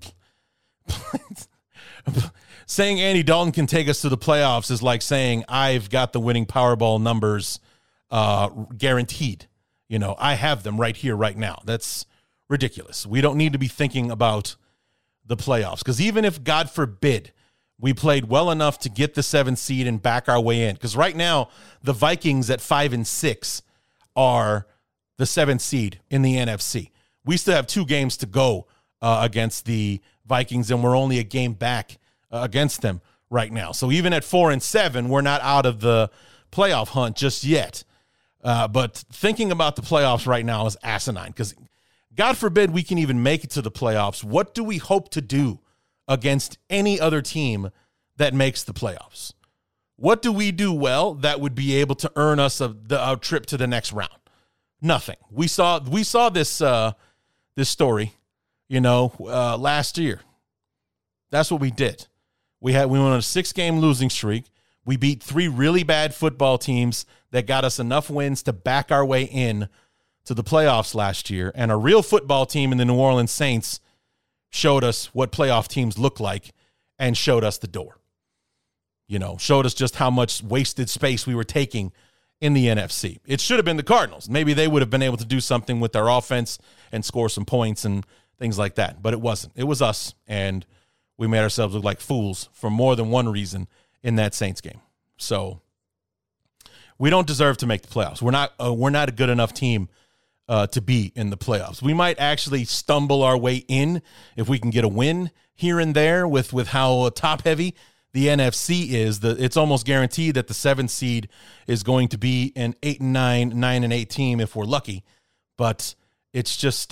saying Andy Dalton can take us to the playoffs is like saying I've got the winning Powerball numbers guaranteed. I have them right here, right now. That's ridiculous. We don't need to be thinking about the playoffs because even if, God forbid, we played well enough to get the 7th seed and back our way in, because right now the Vikings at 5-6 are the 7th seed in the NFC. We still have 2 games to go against the Vikings, and we're only a game back against them right now. So even at 4-7, we're not out of the playoff hunt just yet. But thinking about the playoffs right now is asinine, because God forbid we can even make it to the playoffs. What do we hope to do against any other team that makes the playoffs? What do we do well that would be able to earn us a trip to the next round? Nothing. We saw this this story, last year. That's what we did. We went on a 6-game losing streak. We beat 3 really bad football teams that got us enough wins to back our way in to the playoffs last year. And a real football team in the New Orleans Saints showed us what playoff teams look like and showed us the door. Showed us just how much wasted space we were taking in the NFC. It should have been the Cardinals. Maybe they would have been able to do something with their offense and score some points and things like that. But it wasn't. It was us, and we made ourselves look like fools for more than one reason in that Saints game. So we don't deserve to make the playoffs. We're not a good enough team to be in the playoffs. We might actually stumble our way in if we can get a win here and there with how top-heavy the NFC is. It's almost guaranteed that the 7th seed is going to be an 8-9, 9-8 team if we're lucky. But it's just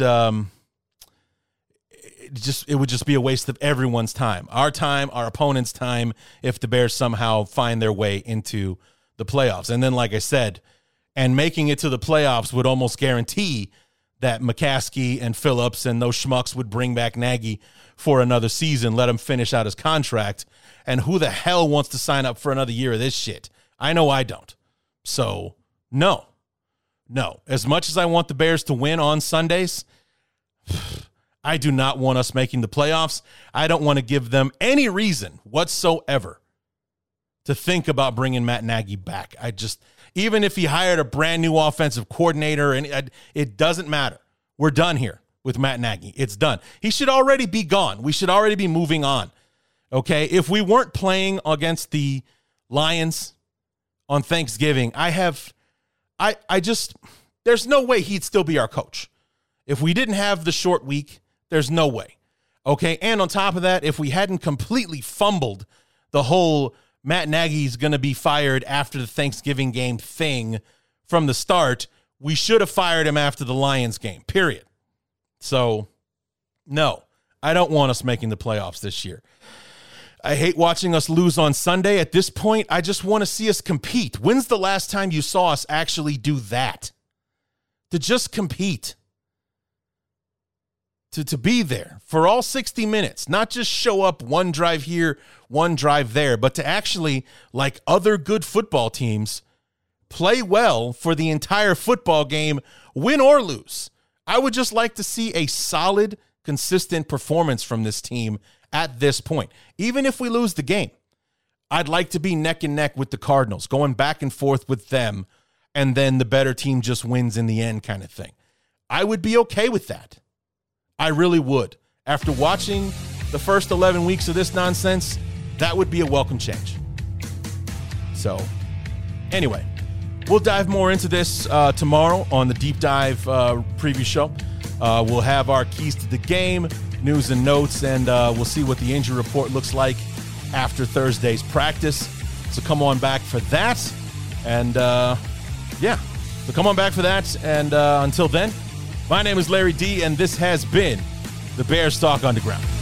it would just be a waste of everyone's time. Our time, our opponent's time, if the Bears somehow find their way into the playoffs. And then, like I said, and making it to the playoffs would almost guarantee that McCaskey and Phillips and those schmucks would bring back Nagy for another season, let him finish out his contract. And who the hell wants to sign up for another year of this shit? I know I don't. So, no. As much as I want the Bears to win on Sundays, I do not want us making the playoffs. I don't want to give them any reason whatsoever to think about bringing Matt Nagy back. Even if he hired a brand new offensive coordinator, and it doesn't matter. We're done here with Matt Nagy. It's done. He should already be gone. We should already be moving on. Okay? If we weren't playing against the Lions on Thanksgiving, there's no way he'd still be our coach. If we didn't have the short week, there's no way. Okay? And on top of that, if we hadn't completely fumbled the whole Matt Nagy's going to be fired after the Thanksgiving game thing from the start, we should have fired him after the Lions game, period. So, no, I don't want us making the playoffs this year. I hate watching us lose on Sunday. At this point, I just want to see us compete. When's the last time you saw us actually do that? To just compete. To be there for all 60 minutes, not just show up one drive here, one drive there, but to actually, like other good football teams, play well for the entire football game, win or lose. I would just like to see a solid, consistent performance from this team at this point. Even if we lose the game, I'd like to be neck and neck with the Cardinals, going back and forth with them, and then the better team just wins in the end kind of thing. I would be okay with that. I really would. After watching the first 11 weeks of this nonsense, that would be a welcome change. So, anyway, we'll dive more into this tomorrow on the Deep Dive preview show. We'll have our keys to the game, news and notes, and we'll see what the injury report looks like after Thursday's practice. So come on back for that. And, so come on back for that. And until then, my name is Larry D, and this has been the Bears Talk Underground.